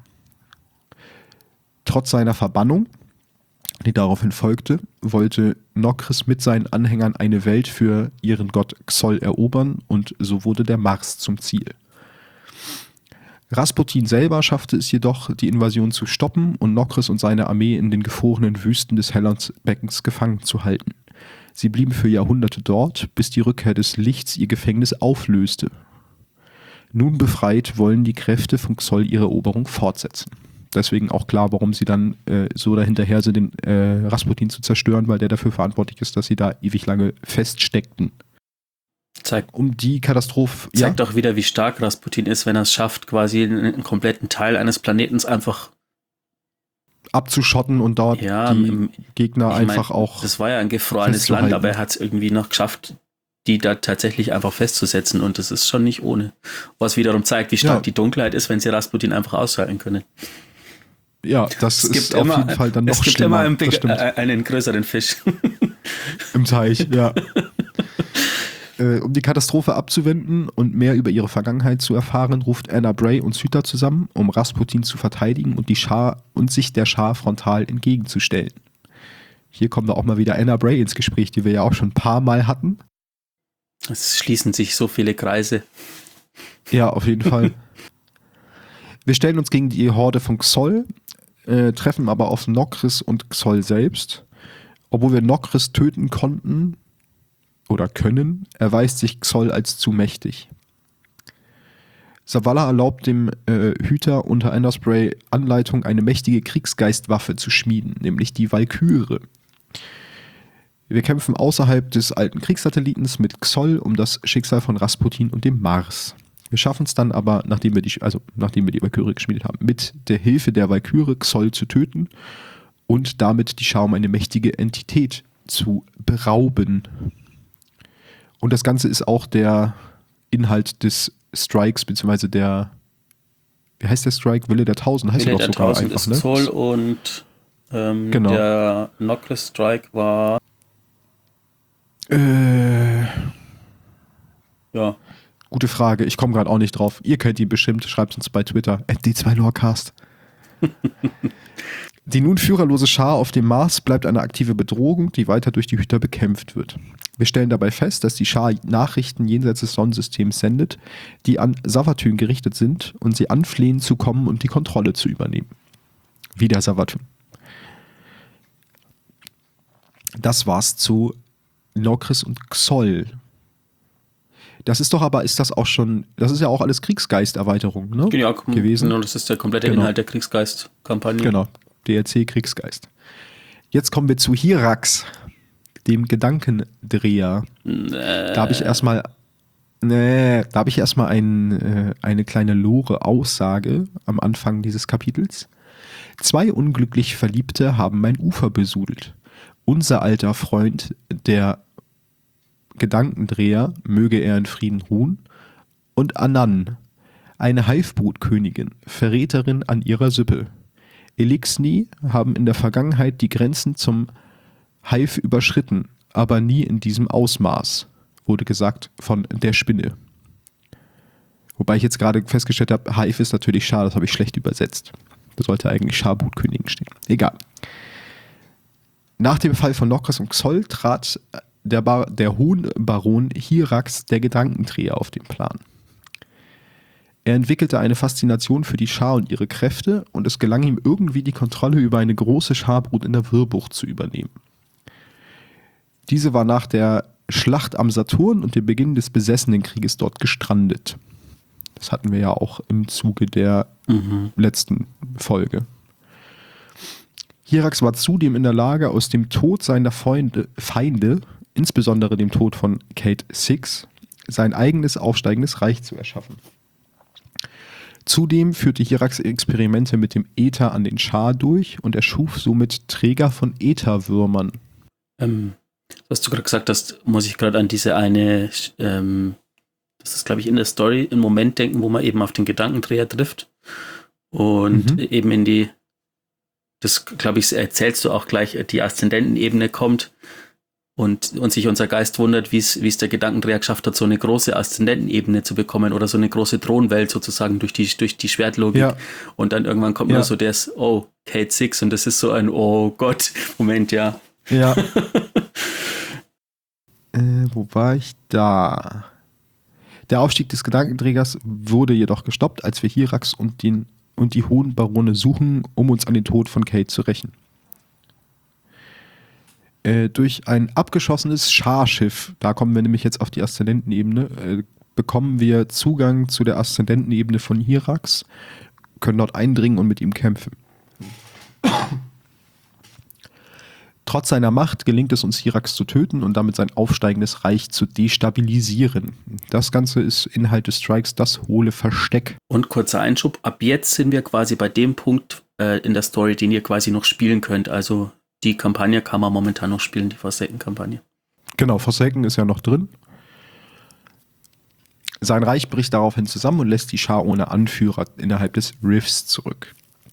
Trotz seiner Verbannung, die daraufhin folgte, wollte Nokris mit seinen Anhängern eine Welt für ihren Gott Xoll erobern und so wurde der Mars zum Ziel. Rasputin selber schaffte es jedoch, die Invasion zu stoppen und Nokris und seine Armee in den gefrorenen Wüsten des Hellas-Beckens gefangen zu halten. Sie blieben für Jahrhunderte dort, bis die Rückkehr des Lichts ihr Gefängnis auflöste. Nun befreit wollen die Kräfte von Xol ihre Eroberung fortsetzen. Deswegen auch klar, warum sie dann äh, so dahinterher sind, den äh, Rasputin zu zerstören, weil der dafür verantwortlich ist, dass sie da ewig lange feststeckten. Zeigt, um die Katastrophe... zeigt ja? auch wieder, wie stark Rasputin ist, wenn er es schafft, quasi einen, einen kompletten Teil eines Planetens einfach abzuschotten und dort ja, die im, Gegner einfach mein, auch... Das war ja ein gefrorenes Land, aber er hat es irgendwie noch geschafft, die da tatsächlich einfach festzusetzen und das ist schon nicht ohne. Was wiederum zeigt, wie stark ja. die Dunkelheit ist, wenn sie Rasputin einfach ausschalten können. Ja, das es ist gibt auf immer, jeden Fall dann noch es gibt schlimmer. immer einen, Big, äh, einen größeren Fisch. Im Teich, ja. äh, um die Katastrophe abzuwenden und mehr über ihre Vergangenheit zu erfahren, ruft Anna Bray und Scytha zusammen, um Rasputin zu verteidigen und die Schar und sich der Schar frontal entgegenzustellen. Hier kommen wir auch mal wieder Anna Bray ins Gespräch, die wir ja auch schon ein paar Mal hatten. Es schließen sich so viele Kreise. Ja, auf jeden Fall. Wir stellen uns gegen die Horde von Xol, äh, treffen aber auf Nokris und Xol selbst. Obwohl wir Nokris töten konnten oder können, erweist sich Xol als zu mächtig. Zavala erlaubt dem äh, Hüter unter Anna Bray Anleitung, eine mächtige Kriegsgeistwaffe zu schmieden, nämlich die Walküre. Wir kämpfen außerhalb des alten Kriegssatellitens mit Xol um das Schicksal von Rasputin und dem Mars. Wir schaffen es dann aber, nachdem wir die, also nachdem wir die Walküre geschmiedet haben, mit der Hilfe der Walküre Xol zu töten und damit die Schar um eine mächtige Entität zu berauben. Und das Ganze ist auch der Inhalt des Strikes, beziehungsweise der, wie heißt der Strike? Wille der Tausend heißt Wille er doch der sogar Tausend einfach, ist ne? Xol und ähm, genau. der Nokris Strike war Äh, ja. Gute Frage, ich komme gerade auch nicht drauf. Ihr kennt ihn bestimmt, schreibt uns bei Twitter, at D zwei Lorecast. Die nun führerlose Schar auf dem Mars bleibt eine aktive Bedrohung, die weiter durch die Hüter bekämpft wird. Wir stellen dabei fest, dass die Schar Nachrichten jenseits des Sonnensystems sendet, die an Savathun gerichtet sind und sie anflehen zu kommen und die Kontrolle zu übernehmen. Wie der Savathun. Das war's zu Nokris und Xol. Das ist doch aber, ist das auch schon, das ist ja auch alles Kriegsgeist-Erweiterung, ne? Ja, gewesen. Genau, das ist der komplette Genau. Inhalt der Kriegsgeist-Kampagne. Genau, D L C Kriegsgeist. Jetzt kommen wir zu Hirax, dem Gedankendreher. Nee. Da habe ich erstmal, nee, da habe ich erstmal ein, äh, eine kleine Lore-Aussage am Anfang dieses Kapitels. Zwei unglücklich Verliebte haben mein Ufer besudelt. Unser alter Freund, der Gedankendreher, möge er in Frieden ruhen, und Anan, eine Haifbrutkönigin, Verräterin an ihrer Sippe. Elixni haben in der Vergangenheit die Grenzen zum Haif überschritten, aber nie in diesem Ausmaß, wurde gesagt von der Spinne. Wobei ich jetzt gerade festgestellt habe, Haif ist natürlich Schar, das habe ich schlecht übersetzt. Da sollte eigentlich Scharbutkönigin stehen. Egal. Nach dem Fall von Nokris und Xol trat der, Bar- der Hohnbaron Hirax, der Gedankendreher, auf den Plan. Er entwickelte eine Faszination für die Schar und ihre Kräfte und es gelang ihm irgendwie, die Kontrolle über eine große Scharbrut in der Wirrbucht zu übernehmen. Diese war nach der Schlacht am Saturn und dem Beginn des Besessenenkrieges dort gestrandet. Das hatten wir ja auch im Zuge der mhm. letzten Folge. Hirax war zudem in der Lage, aus dem Tod seiner Feinde, Feinde, insbesondere dem Tod von Cait Six, sein eigenes aufsteigendes Reich zu erschaffen. Zudem führte Hirax Experimente mit dem Äther an den Schar durch und erschuf somit Träger von Ätherwürmern. Ähm, was du gerade gesagt hast, muss ich gerade an diese eine, ähm, das ist glaube ich in der Story, einen Moment denken, wo man eben auf den Gedankendreher trifft und mhm. eben in die, das glaube ich erzählst du auch gleich, die Aszendentenebene kommt und, und sich unser Geist wundert, wie es wie es der Gedankendreher geschafft hat, so eine große Aszendentenebene zu bekommen oder so eine große Thronwelt sozusagen durch die, durch die Schwertlogik. Ja. Und dann irgendwann kommt ja. nur so das, oh, Cait Six und das ist so ein, oh Gott, Moment, ja. Ja. äh, wo war ich da? Der Aufstieg des Gedankenträgers wurde jedoch gestoppt, als wir Hirax und, den, und die hohen Barone suchen, um uns an den Tod von Kate zu rächen. Äh, durch ein abgeschossenes Scharschiff, da kommen wir nämlich jetzt auf die Aszendentenebene, äh, bekommen wir Zugang zu der Aszendentenebene von Hirax, können dort eindringen und mit ihm kämpfen. Trotz seiner Macht gelingt es uns, Hirax zu töten und damit sein aufsteigendes Reich zu destabilisieren. Das Ganze ist Inhalt des Strikes, das hohle Versteck. Und kurzer Einschub, ab jetzt sind wir quasi bei dem Punkt äh, in der Story, den ihr quasi noch spielen könnt. Also die Kampagne kann man momentan noch spielen, die Forsaken-Kampagne. Genau, Forsaken ist ja noch drin. Sein Reich bricht daraufhin zusammen und lässt die Schar ohne Anführer innerhalb des Rifts zurück.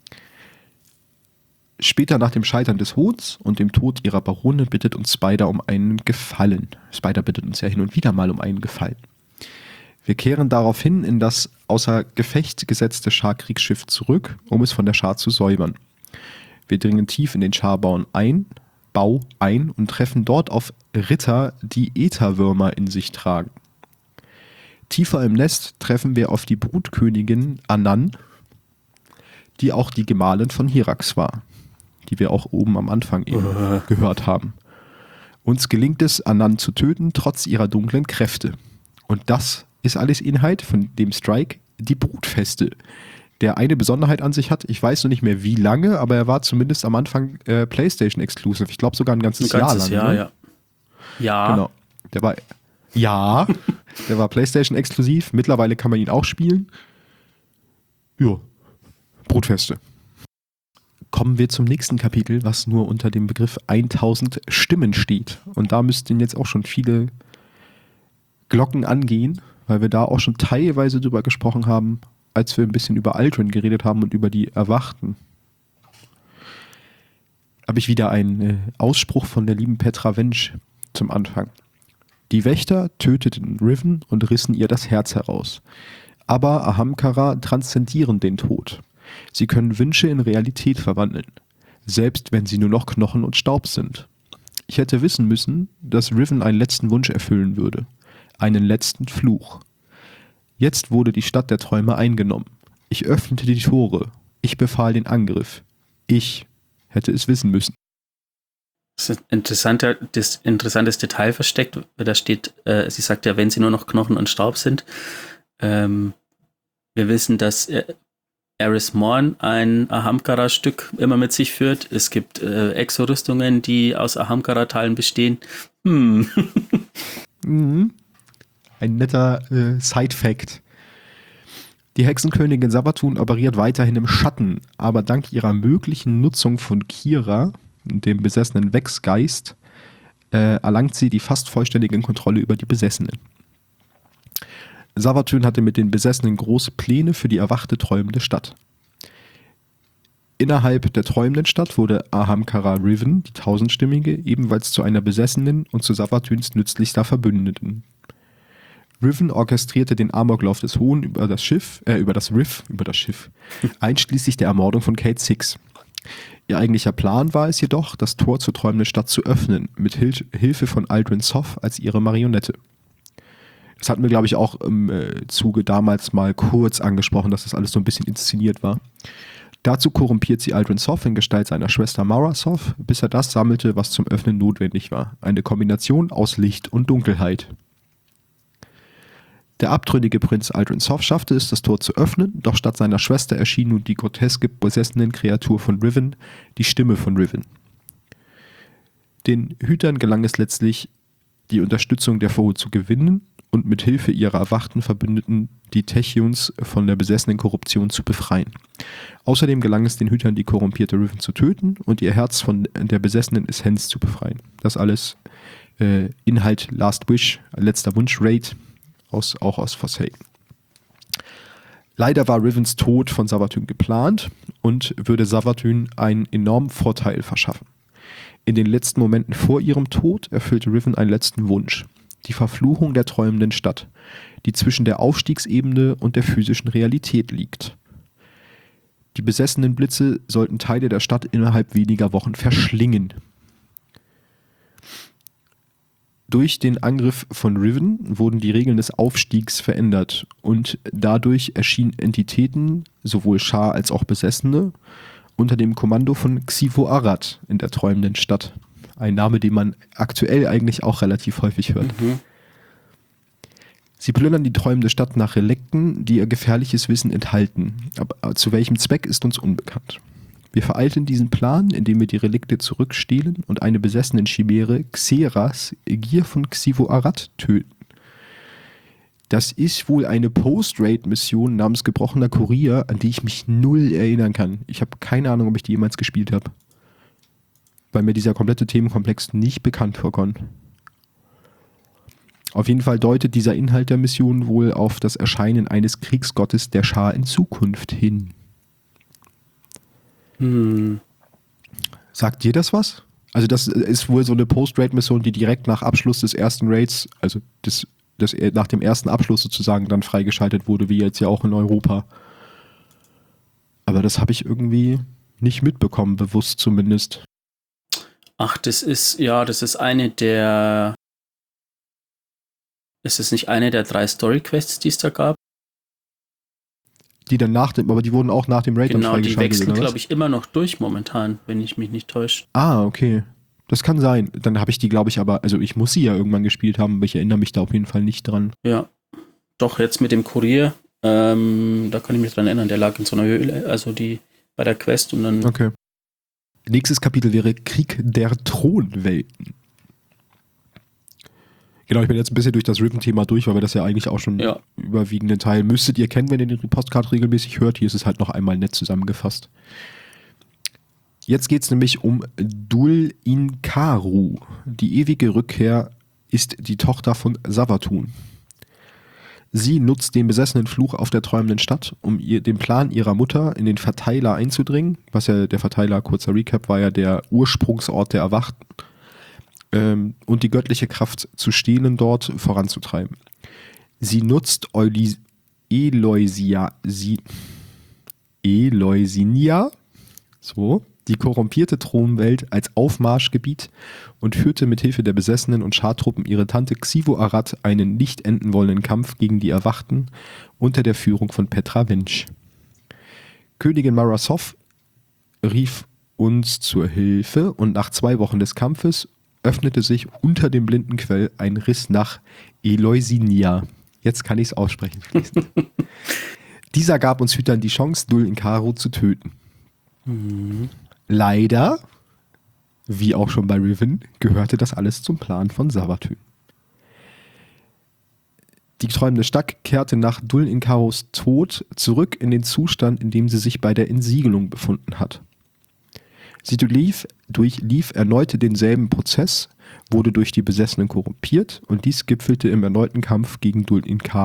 Später nach dem Scheitern des Hohns und dem Tod ihrer Barone bittet uns Spider um einen Gefallen. Spider bittet uns ja hin und wieder mal um einen Gefallen. Wir kehren daraufhin in das außer Gefecht gesetzte Schar-Kriegsschiff zurück, um es von der Schar zu säubern. Wir dringen tief in den Scharbau ein, Bau ein und treffen dort auf Ritter, die Ätherwürmer in sich tragen. Tiefer im Nest treffen wir auf die Brutkönigin Anan, die auch die Gemahlin von Hirax war, die wir auch oben am Anfang eben uh. gehört haben. Uns gelingt es, Anan zu töten, trotz ihrer dunklen Kräfte. Und das ist alles Inhalt von dem Strike, die Brutfeste, der eine Besonderheit an sich hat. Ich weiß noch nicht mehr wie lange, aber er war zumindest am Anfang äh, PlayStation-exclusive. Ich glaube sogar ein ganzes, ein ganzes Jahr lang. Jahr, ne? ja. Ja. Genau. Der war, ja, der war PlayStation-exklusiv. Mittlerweile kann man ihn auch spielen. Ja, Brutfeste. Kommen wir zum nächsten Kapitel, was nur unter dem Begriff tausend Stimmen steht. Und da müssten jetzt auch schon viele Glocken angehen, weil wir da auch schon teilweise drüber gesprochen haben, als wir ein bisschen über Aldrin geredet haben und über die Erwachten. Habe ich wieder einen äh, Ausspruch von der lieben Petra Wensch zum Anfang. Die Wächter töteten Riven und rissen ihr das Herz heraus. Aber Ahamkara transzendieren den Tod. Sie können Wünsche in Realität verwandeln, selbst wenn sie nur noch Knochen und Staub sind. Ich hätte wissen müssen, dass Riven einen letzten Wunsch erfüllen würde. Einen letzten Fluch. Jetzt wurde die Stadt der Träume eingenommen. Ich öffnete die Tore. Ich befahl den Angriff. Ich hätte es wissen müssen. Das ist ein interessanter, das interessantes Detail versteckt. Da steht, äh, sie sagt ja, wenn sie nur noch Knochen und Staub sind. Ähm, wir wissen, dass äh, Eris Morn ein Ahamkara-Stück immer mit sich führt. Es gibt äh, Exorüstungen, die aus Ahamkara-Teilen bestehen. Hm. Mhm. Ein netter äh, Side-Fact. Die Hexenkönigin Savathun operiert weiterhin im Schatten, aber dank ihrer möglichen Nutzung von Kira, dem besessenen Wechsgeist, äh, erlangt sie die fast vollständige Kontrolle über die Besessenen. Savathun hatte mit den Besessenen große Pläne für die erwachte träumende Stadt. Innerhalb der träumenden Stadt wurde Ahamkara Riven, die tausendstimmige, ebenfalls zu einer Besessenen und zu Savathuns nützlichster Verbündeten. Riven orchestrierte den Amoklauf des Hohen über das Schiff, äh, über das Riff, über das Schiff, einschließlich der Ermordung von Cayde Six. Ihr eigentlicher Plan war es jedoch, das Tor zur träumenden Stadt zu öffnen, mit Hil- Hilfe von Aldrin Soph als ihre Marionette. Das hatten wir, glaube ich, auch im äh, Zuge damals mal kurz angesprochen, dass das alles so ein bisschen inszeniert war. Dazu korrumpiert sie Aldrin Soph in Gestalt seiner Schwester Mara Soph, bis er das sammelte, was zum Öffnen notwendig war. Eine Kombination aus Licht und Dunkelheit. Der abtrünnige Prinz Aldrin Soph schaffte es, das Tor zu öffnen, doch statt seiner Schwester erschien nun die groteske, besessenen Kreatur von Riven, die Stimme von Riven. Den Hütern gelang es letztlich, die Unterstützung der Foe zu gewinnen und mit Hilfe ihrer erwachten Verbündeten die Techeuns von der besessenen Korruption zu befreien. Außerdem gelang es den Hütern, die korrumpierte Riven zu töten und ihr Herz von der besessenen Essenz zu befreien. Das alles äh, Inhalt Last Wish, letzter Wunsch-Raid, aus, auch aus Forsaken. Leider war Rivens Tod von Savathun geplant und würde Savathun einen enormen Vorteil verschaffen. In den letzten Momenten vor ihrem Tod erfüllte Riven einen letzten Wunsch. Die Verfluchung der träumenden Stadt, die zwischen der Aufstiegsebene und der physischen Realität liegt. Die besessenen Blitze sollten Teile der Stadt innerhalb weniger Wochen verschlingen. Durch den Angriff von Riven wurden die Regeln des Aufstiegs verändert und dadurch erschienen Entitäten, sowohl Schar als auch Besessene, unter dem Kommando von Xivo Arad in der träumenden Stadt. Ein Name, den man aktuell eigentlich auch relativ häufig hört. Mhm. Sie plündern die träumende Stadt nach Relikten, die ihr gefährliches Wissen enthalten. Aber zu welchem Zweck ist uns unbekannt. Wir vereiteln diesen Plan, indem wir die Relikte zurückstehlen und eine besessenen Chimäre, Xeras, Gier von Xivo Arad, töten. Das ist wohl eine Post-Raid-Mission namens Gebrochener Kurier, an die ich mich null erinnern kann. Ich habe keine Ahnung, ob ich die jemals gespielt habe. Weil mir dieser komplette Themenkomplex nicht bekannt vorkommt. Auf jeden Fall deutet dieser Inhalt der Mission wohl auf das Erscheinen eines Kriegsgottes der Schar in Zukunft hin. Hm. Sagt dir das was? Also das ist wohl so eine Post-Raid-Mission, die direkt nach Abschluss des ersten Raids, also des, des, nach dem ersten Abschluss sozusagen dann freigeschaltet wurde, wie jetzt ja auch in Europa. Aber das habe ich irgendwie nicht mitbekommen, bewusst zumindest. Ach, das ist, ja, das ist eine der, ist es nicht eine der drei Story-Quests, die es da gab? Die dann nach dem, aber die wurden auch nach dem Raid dann Genau, die freigeschaltet. wechseln, oder was? glaube ich, immer noch durch momentan, wenn ich mich nicht täusche. Ah, okay. Das kann sein. Dann habe ich die, glaube ich, aber, also ich muss sie ja irgendwann gespielt haben, aber ich erinnere mich da auf jeden Fall nicht dran. Ja, doch jetzt mit dem Kurier, ähm, da kann ich mich dran erinnern, der lag in so einer Höhle, also die bei der Quest und dann... Okay. Nächstes Kapitel wäre Krieg der Thronwelten. Genau, ich bin jetzt ein bisschen durch das Riven-Thema durch, weil wir das ja eigentlich auch schon Ja. überwiegenden Teil müsstet ihr kennen, wenn ihr den Podcast regelmäßig hört. Hier ist es halt noch einmal nett zusammengefasst. Jetzt geht es nämlich um Dul Incaru. Die ewige Rückkehr ist die Tochter von Savathun. Sie nutzt den besessenen Fluch auf der träumenden Stadt, um ihr, den Plan ihrer Mutter in den Verteiler einzudringen. Was ja der Verteiler, kurzer Recap, war ja der Ursprungsort der Erwachten. Ähm, und die göttliche Kraft zu stehlen dort voranzutreiben. Sie nutzt Eulis, Eloisia, sie, Eloisinia, so, die korrumpierte Thronwelt als Aufmarschgebiet und führte mithilfe der Besessenen und Schartruppen ihre Tante Xivo Arad einen nicht enden wollenden Kampf gegen die Erwachten unter der Führung von Petra Vench. Königin Marasov rief uns zur Hilfe und nach zwei Wochen des Kampfes öffnete sich unter dem blinden Quell ein Riss nach Eloisinia. Jetzt kann ich es aussprechen fließend. Dieser gab uns Hütern die Chance, Dul Incaru zu töten. Mhm. Leider, wie auch schon bei Riven, gehörte das alles zum Plan von Savathun. Die träumende Stadt kehrte nach Dul Incarus Tod zurück in den Zustand, in dem sie sich bei der Entsiegelung befunden hat. Sie durchlief, durchlief erneut denselben Prozess, wurde durch die Besessenen korrumpiert und dies gipfelte im erneuten Kampf gegen Dul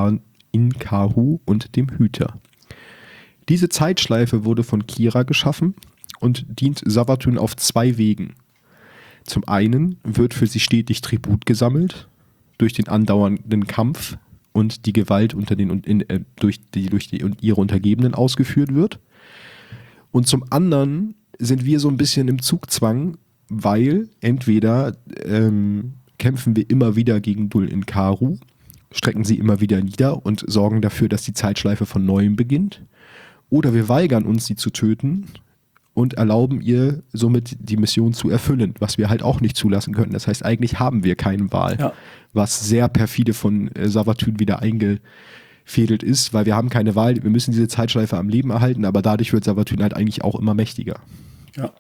Incaru und dem Hüter. Diese Zeitschleife wurde von Kira geschaffen und dient Savathun auf zwei Wegen. Zum einen wird für sie stetig Tribut gesammelt, durch den andauernden Kampf und die Gewalt unter den, in, äh, durch, die durch die und ihre Untergebenen ausgeführt wird. Und zum anderen sind wir so ein bisschen im Zugzwang, weil entweder ähm, kämpfen wir immer wieder gegen Dul Incaru, strecken sie immer wieder nieder und sorgen dafür, dass die Zeitschleife von neuem beginnt, oder wir weigern uns, sie zu töten und erlauben ihr somit die Mission zu erfüllen, was wir halt auch nicht zulassen können. Das heißt, eigentlich haben wir keine Wahl, Ja. was sehr perfide von äh, Savathun wieder eingefädelt ist, weil wir haben keine Wahl, wir müssen diese Zeitschleife am Leben erhalten, aber dadurch wird Savathun halt eigentlich auch immer mächtiger. Ja.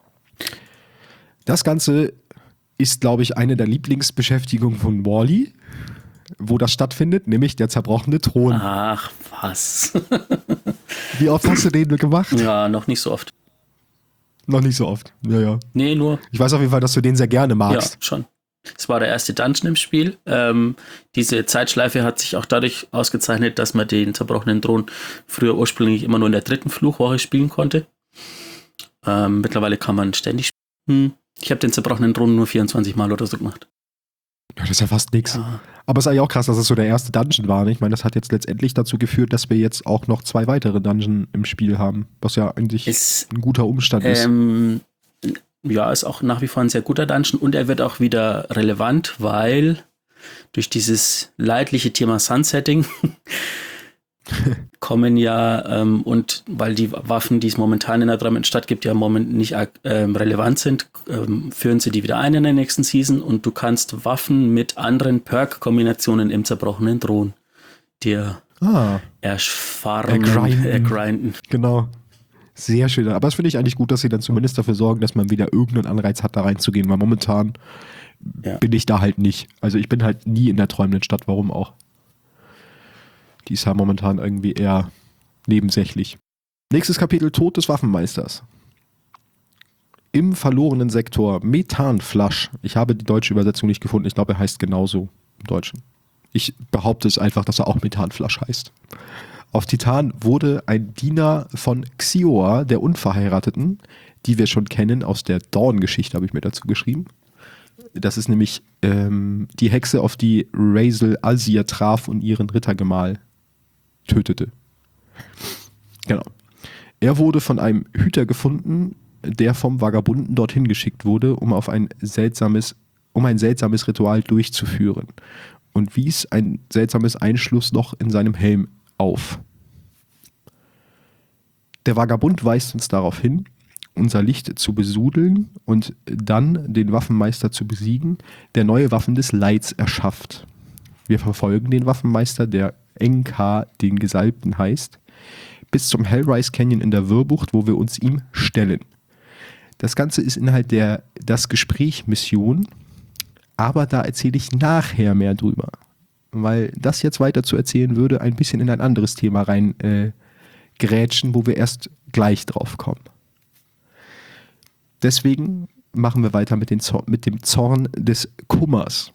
Das Ganze ist, glaube ich, eine der Lieblingsbeschäftigungen von Wall-E, wo das stattfindet, nämlich der zerbrochene Thron. Ach, was? Wie oft hast du den gemacht? Ja, noch nicht so oft. Noch nicht so oft. Ja, ja. Nee, nur. Ich weiß auf jeden Fall, dass du den sehr gerne magst. Ja, schon. Es war der erste Dungeon im Spiel. Ähm, diese Zeitschleife hat sich auch dadurch ausgezeichnet, dass man den zerbrochenen Thron früher ursprünglich immer nur in der dritten Fluchwoche spielen konnte. Ähm, mittlerweile kann man ständig spielen. Ich habe den zerbrochenen Thron nur vierundzwanzig Mal oder so gemacht. Ja, das ist ja fast nichts. Ja. Aber es ist eigentlich auch krass, dass es so der erste Dungeon war. Ne? Ich meine, das hat jetzt letztendlich dazu geführt, dass wir jetzt auch noch zwei weitere Dungeon im Spiel haben, was ja eigentlich Ist, ein guter Umstand ist. ähm, ja, ist auch nach wie vor ein sehr guter Dungeon und er wird auch wieder relevant, weil durch dieses leidliche Thema Sunsetting kommen ja, ähm, und weil die Waffen, die es momentan in der Diamond-Stadt gibt, ja im Moment nicht ähm, relevant sind, ähm, führen sie die wieder ein in der nächsten Season und du kannst Waffen mit anderen Perk-Kombinationen im zerbrochenen Thron dir Ah, erfahren, ergrinden. ergrinden. Genau. Sehr schön. Aber das finde ich eigentlich gut, dass sie dann zumindest dafür sorgen, dass man wieder irgendeinen Anreiz hat, da reinzugehen, weil momentan Ja. bin ich da halt nicht. Also ich bin halt nie in der träumenden Stadt, warum auch? Die ist ja momentan irgendwie eher nebensächlich. Nächstes Kapitel, Tod des Waffenmeisters. Im verlorenen Sektor Methanflasch. Ich habe die deutsche Übersetzung nicht gefunden. Ich glaube, er heißt genauso im Deutschen. Ich behaupte es einfach, dass er auch Methanflasch heißt. Auf Titan wurde ein Diener von Xioa, der Unverheirateten, die wir schon kennen aus der Dawn-Geschichte, habe ich mir dazu geschrieben. Das ist nämlich ähm, die Hexe, auf die Razel Azir traf und ihren Rittergemahl tötete. Genau. Er wurde von einem Hüter gefunden, der vom Vagabunden dorthin geschickt wurde, um auf ein seltsames, um ein seltsames Ritual durchzuführen, und wies ein seltsames Einschlussloch in seinem Helm auf. Der Vagabund weist uns darauf hin, unser Licht zu besudeln und dann den Waffenmeister zu besiegen, der neue Waffen des Leids erschafft. Wir verfolgen den Waffenmeister, der Enka den Gesalbten heißt, bis zum Hellrise Canyon in der Wirrbucht, wo wir uns ihm stellen. Das Ganze ist Inhalt der Das Gespräch-Mission, aber da erzähle ich nachher mehr drüber, weil das jetzt weiter zu erzählen würde ein bisschen in ein anderes Thema rein äh, grätschen, wo wir erst gleich drauf kommen. Deswegen machen wir weiter mit, den Zor- mit dem Zorn des Kummers.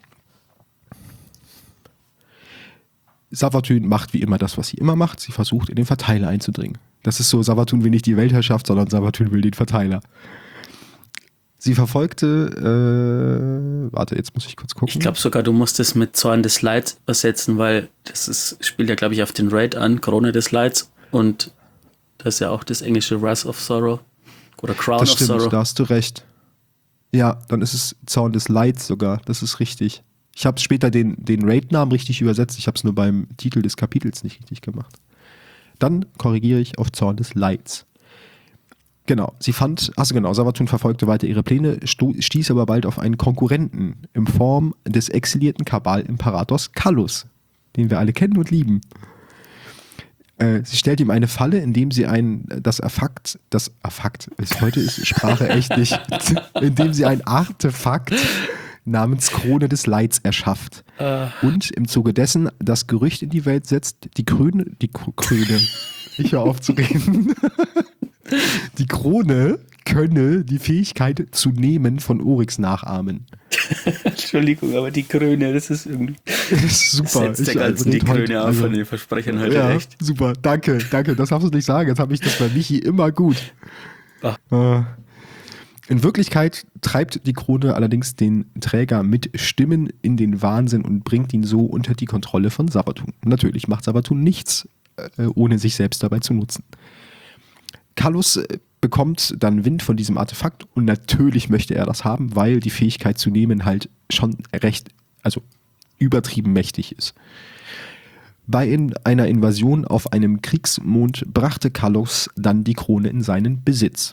Savathun macht wie immer das, was sie immer macht. Sie versucht, in den Verteiler einzudringen. Das ist so, Savathun will nicht die Weltherrschaft, sondern Savathun will den Verteiler. Sie verfolgte, äh, warte, jetzt muss ich kurz gucken. Ich glaube sogar, du musst es mit Zorn des Leids ersetzen, weil das ist, spielt ja, glaube ich, auf den Raid an, Krone des Leids, und das ist ja auch das englische Wrath of Sorrow oder Crown das of stimmt, Sorrow. Da hast du recht. Ja, dann ist es Zorn des Leids sogar, das ist richtig. Ich habe später den, den Raid-Namen richtig übersetzt, ich habe es nur beim Titel des Kapitels nicht richtig gemacht. Dann korrigiere ich auf Zorn des Leids. Genau, sie fand, also genau, Savathun verfolgte weiter ihre Pläne, sto- stieß aber bald auf einen Konkurrenten in Form des exilierten Kabal-Imperators Kallus, den wir alle kennen und lieben. Äh, sie stellt ihm eine Falle, indem sie ein, das Artefakt, das Artefakt, heute ist Sprache echt nicht, indem sie ein Artefakt namens Krone des Leids erschafft. Uh. Und im Zuge dessen das Gerücht in die Welt setzt, die Krone, die Krone, ich höre auf zu reden, die Krone könne die Fähigkeit zu nehmen von Oryx nachahmen. Entschuldigung, aber die Krone, das ist irgendwie... Das ist super. Setzt der ganzen die Krone auf von den Versprechern heute, ja, echt. Super, danke, danke, das darfst du nicht sagen, jetzt habe ich das bei Michi immer gut. Ach. Äh, In Wirklichkeit treibt die Krone allerdings den Träger mit Stimmen in den Wahnsinn und bringt ihn so unter die Kontrolle von Savathun. Natürlich macht Savathun nichts, äh, ohne sich selbst dabei zu nutzen. Kallus bekommt dann Wind von diesem Artefakt und natürlich möchte er das haben, weil die Fähigkeit zu nehmen halt schon recht, also übertrieben mächtig ist. Bei in einer Invasion auf einem Kriegsmond brachte Kallus dann die Krone in seinen Besitz.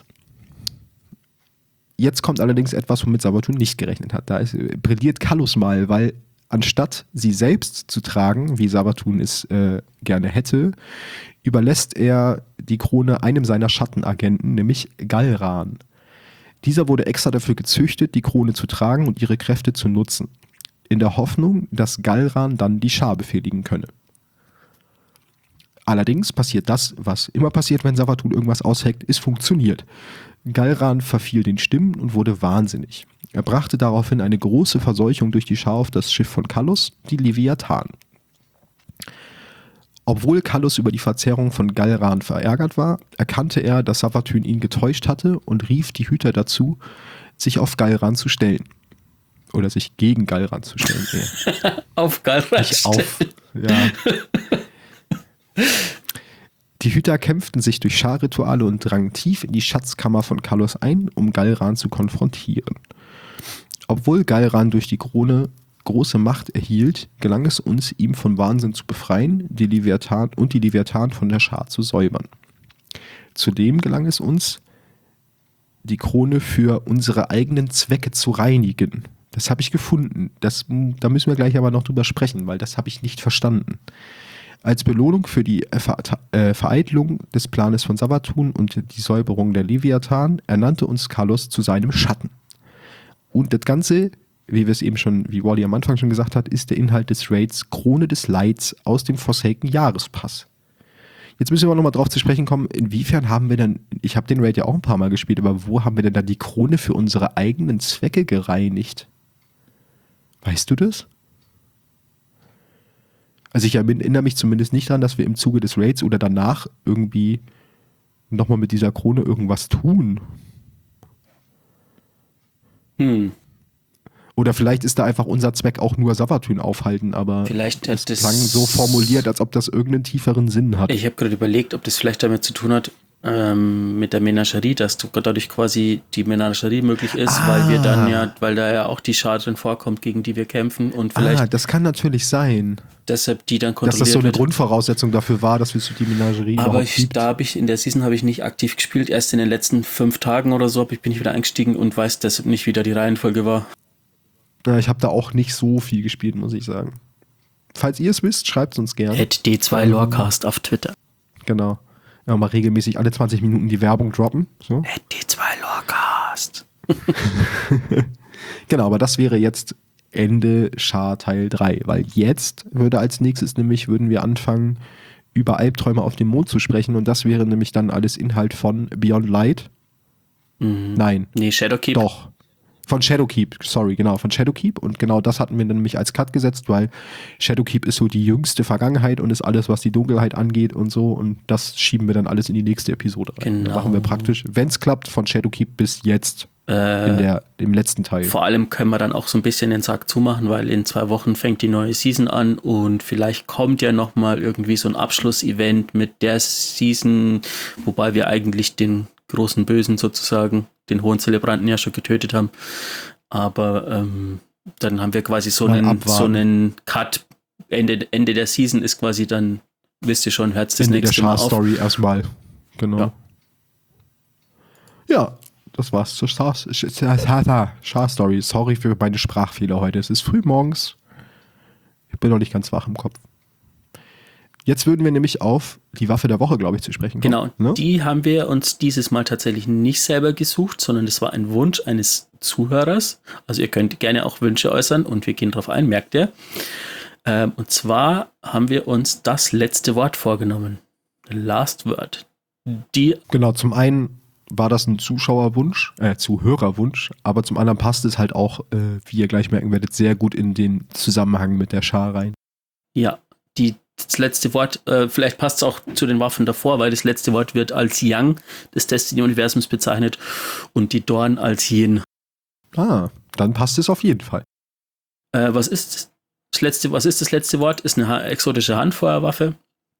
Jetzt kommt allerdings etwas, womit Savathun nicht gerechnet hat. Da ist, brilliert Kallus mal, weil anstatt sie selbst zu tragen, wie Savathun es äh, gerne hätte, überlässt er die Krone einem seiner Schattenagenten, nämlich Galran. Dieser wurde extra dafür gezüchtet, die Krone zu tragen und ihre Kräfte zu nutzen, in der Hoffnung, dass Galran dann die Schar befehligen könne. Allerdings passiert das, was immer passiert, wenn Savathun irgendwas ausheckt, es funktioniert. Galran verfiel den Stimmen und wurde wahnsinnig. Er brachte daraufhin eine große Verseuchung durch die Schar auf das Schiff von Kallus, die Leviathan. Obwohl Kallus über die Verzerrung von Galran verärgert war, erkannte er, dass Savathun ihn getäuscht hatte und rief die Hüter dazu, sich auf Galran zu stellen. Oder sich gegen Galran zu stellen. Ja. Auf Galran Nicht auf, ja. Die Hüter kämpften sich durch Scharrituale und drangen tief in die Schatzkammer von Kallus ein, um Galran zu konfrontieren. Obwohl Galran durch die Krone große Macht erhielt, gelang es uns, ihn vom Wahnsinn zu befreien, die Leviathan und die Leviathan von der Schar zu säubern. Zudem gelang es uns, die Krone für unsere eigenen Zwecke zu reinigen. Das habe ich gefunden. Das, da müssen wir gleich aber noch drüber sprechen, weil das habe ich nicht verstanden. Als Belohnung für die Ver äh, Vereitelung des Planes von Savathun und die Säuberung der Leviathan ernannte uns Kalos zu seinem Schatten. Und das Ganze, wie wir es eben schon, wie Wally am Anfang schon gesagt hat, ist der Inhalt des Raids Krone des Leids aus dem Forsaken Jahrespass. Jetzt müssen wir nochmal drauf zu sprechen kommen, inwiefern haben wir denn, ich habe den Raid ja auch ein paar Mal gespielt, aber wo haben wir denn da die Krone für unsere eigenen Zwecke gereinigt? Weißt du das? Also ich erinnere mich zumindest nicht daran, dass wir im Zuge des Raids oder danach irgendwie nochmal mit dieser Krone irgendwas tun. Hm. Oder vielleicht ist da einfach unser Zweck auch nur Savathun aufhalten, aber Vielleicht hat es das klang so formuliert, als ob das irgendeinen tieferen Sinn hat. Ich habe gerade überlegt, ob das vielleicht damit zu tun hat, ähm, mit der Menagerie, dass dadurch quasi die Menagerie möglich ist, Ah. weil wir dann ja, weil da ja auch die Schar drin vorkommt, gegen die wir kämpfen und vielleicht Ah, das kann natürlich sein, deshalb die dann dass kontrolliert das so eine wird. Grundvoraussetzung dafür war, dass wir so die Menagerie Aber überhaupt ich, gibt. da habe ich in der Season habe ich nicht aktiv gespielt. Erst in den letzten fünf Tagen oder so hab ich, bin ich wieder eingestiegen und weiß deshalb nicht, wie da die Reihenfolge war. Ja, ich habe da auch nicht so viel gespielt, muss ich sagen. Falls ihr es wisst, schreibt es uns gerne. at D zwei Lorecast auf Twitter. Genau. Ja, mal regelmäßig alle zwanzig Minuten die Werbung droppen. So. at D zwei Lorecast. Genau, aber das wäre jetzt Ende Schar Teil drei, weil jetzt würde als nächstes nämlich, würden wir anfangen, über Albträume auf dem Mond zu sprechen und das wäre nämlich dann alles Inhalt von Beyond Light. Mhm. Nein, Nee, Shadowkeep. doch. Von Shadowkeep, sorry, genau, von Shadowkeep und genau das hatten wir dann nämlich als Cut gesetzt, weil Shadowkeep ist so die jüngste Vergangenheit und ist alles, was die Dunkelheit angeht und so und das schieben wir dann alles in die nächste Episode rein. Genau. Da machen wir praktisch, wenn es klappt, von Shadowkeep bis jetzt Äh, in der, im letzten Teil. Vor allem können wir dann auch so ein bisschen den Sack zumachen, weil in zwei Wochen fängt die neue Season an und vielleicht kommt ja nochmal irgendwie so ein Abschlussevent mit der Season, wobei wir eigentlich den großen Bösen sozusagen, den hohen Zelebranten ja schon getötet haben. Aber ähm, dann haben wir quasi so Mal einen, abwarten. so einen Cut. Ende, Ende der Season ist quasi dann, wisst ihr schon, hört das Ende der nächste Mal auf. Char-Story erstmal. Genau. Ja. Ja, das war's zur Char-Story. Sorry für meine Sprachfehler heute. Es ist früh morgens. Ich bin noch nicht ganz wach im Kopf. Jetzt würden wir nämlich auf die Waffe der Woche, glaube ich, zu sprechen kommen. Genau, Ne? die haben wir uns dieses Mal tatsächlich nicht selber gesucht, sondern das war ein Wunsch eines Zuhörers. Also ihr könnt gerne auch Wünsche äußern und wir gehen drauf ein, merkt ihr. Ähm, und zwar haben wir uns das letzte Wort vorgenommen. The Last Word. Die, Genau, zum einen war das ein Zuschauerwunsch, äh, Zuhörerwunsch, aber zum anderen passt es halt auch, äh, wie ihr gleich merken werdet, sehr gut in den Zusammenhang mit der Schar rein. ja, die, das letzte Wort, äh, vielleicht passt es auch zu den Waffen davor, weil das letzte Wort wird als Yang des Destiny-Universums bezeichnet und die Dorn als Yin. Ah, dann passt es auf jeden Fall. Äh, was ist das letzte, was ist das letzte Wort? Ist eine ha- exotische Handfeuerwaffe.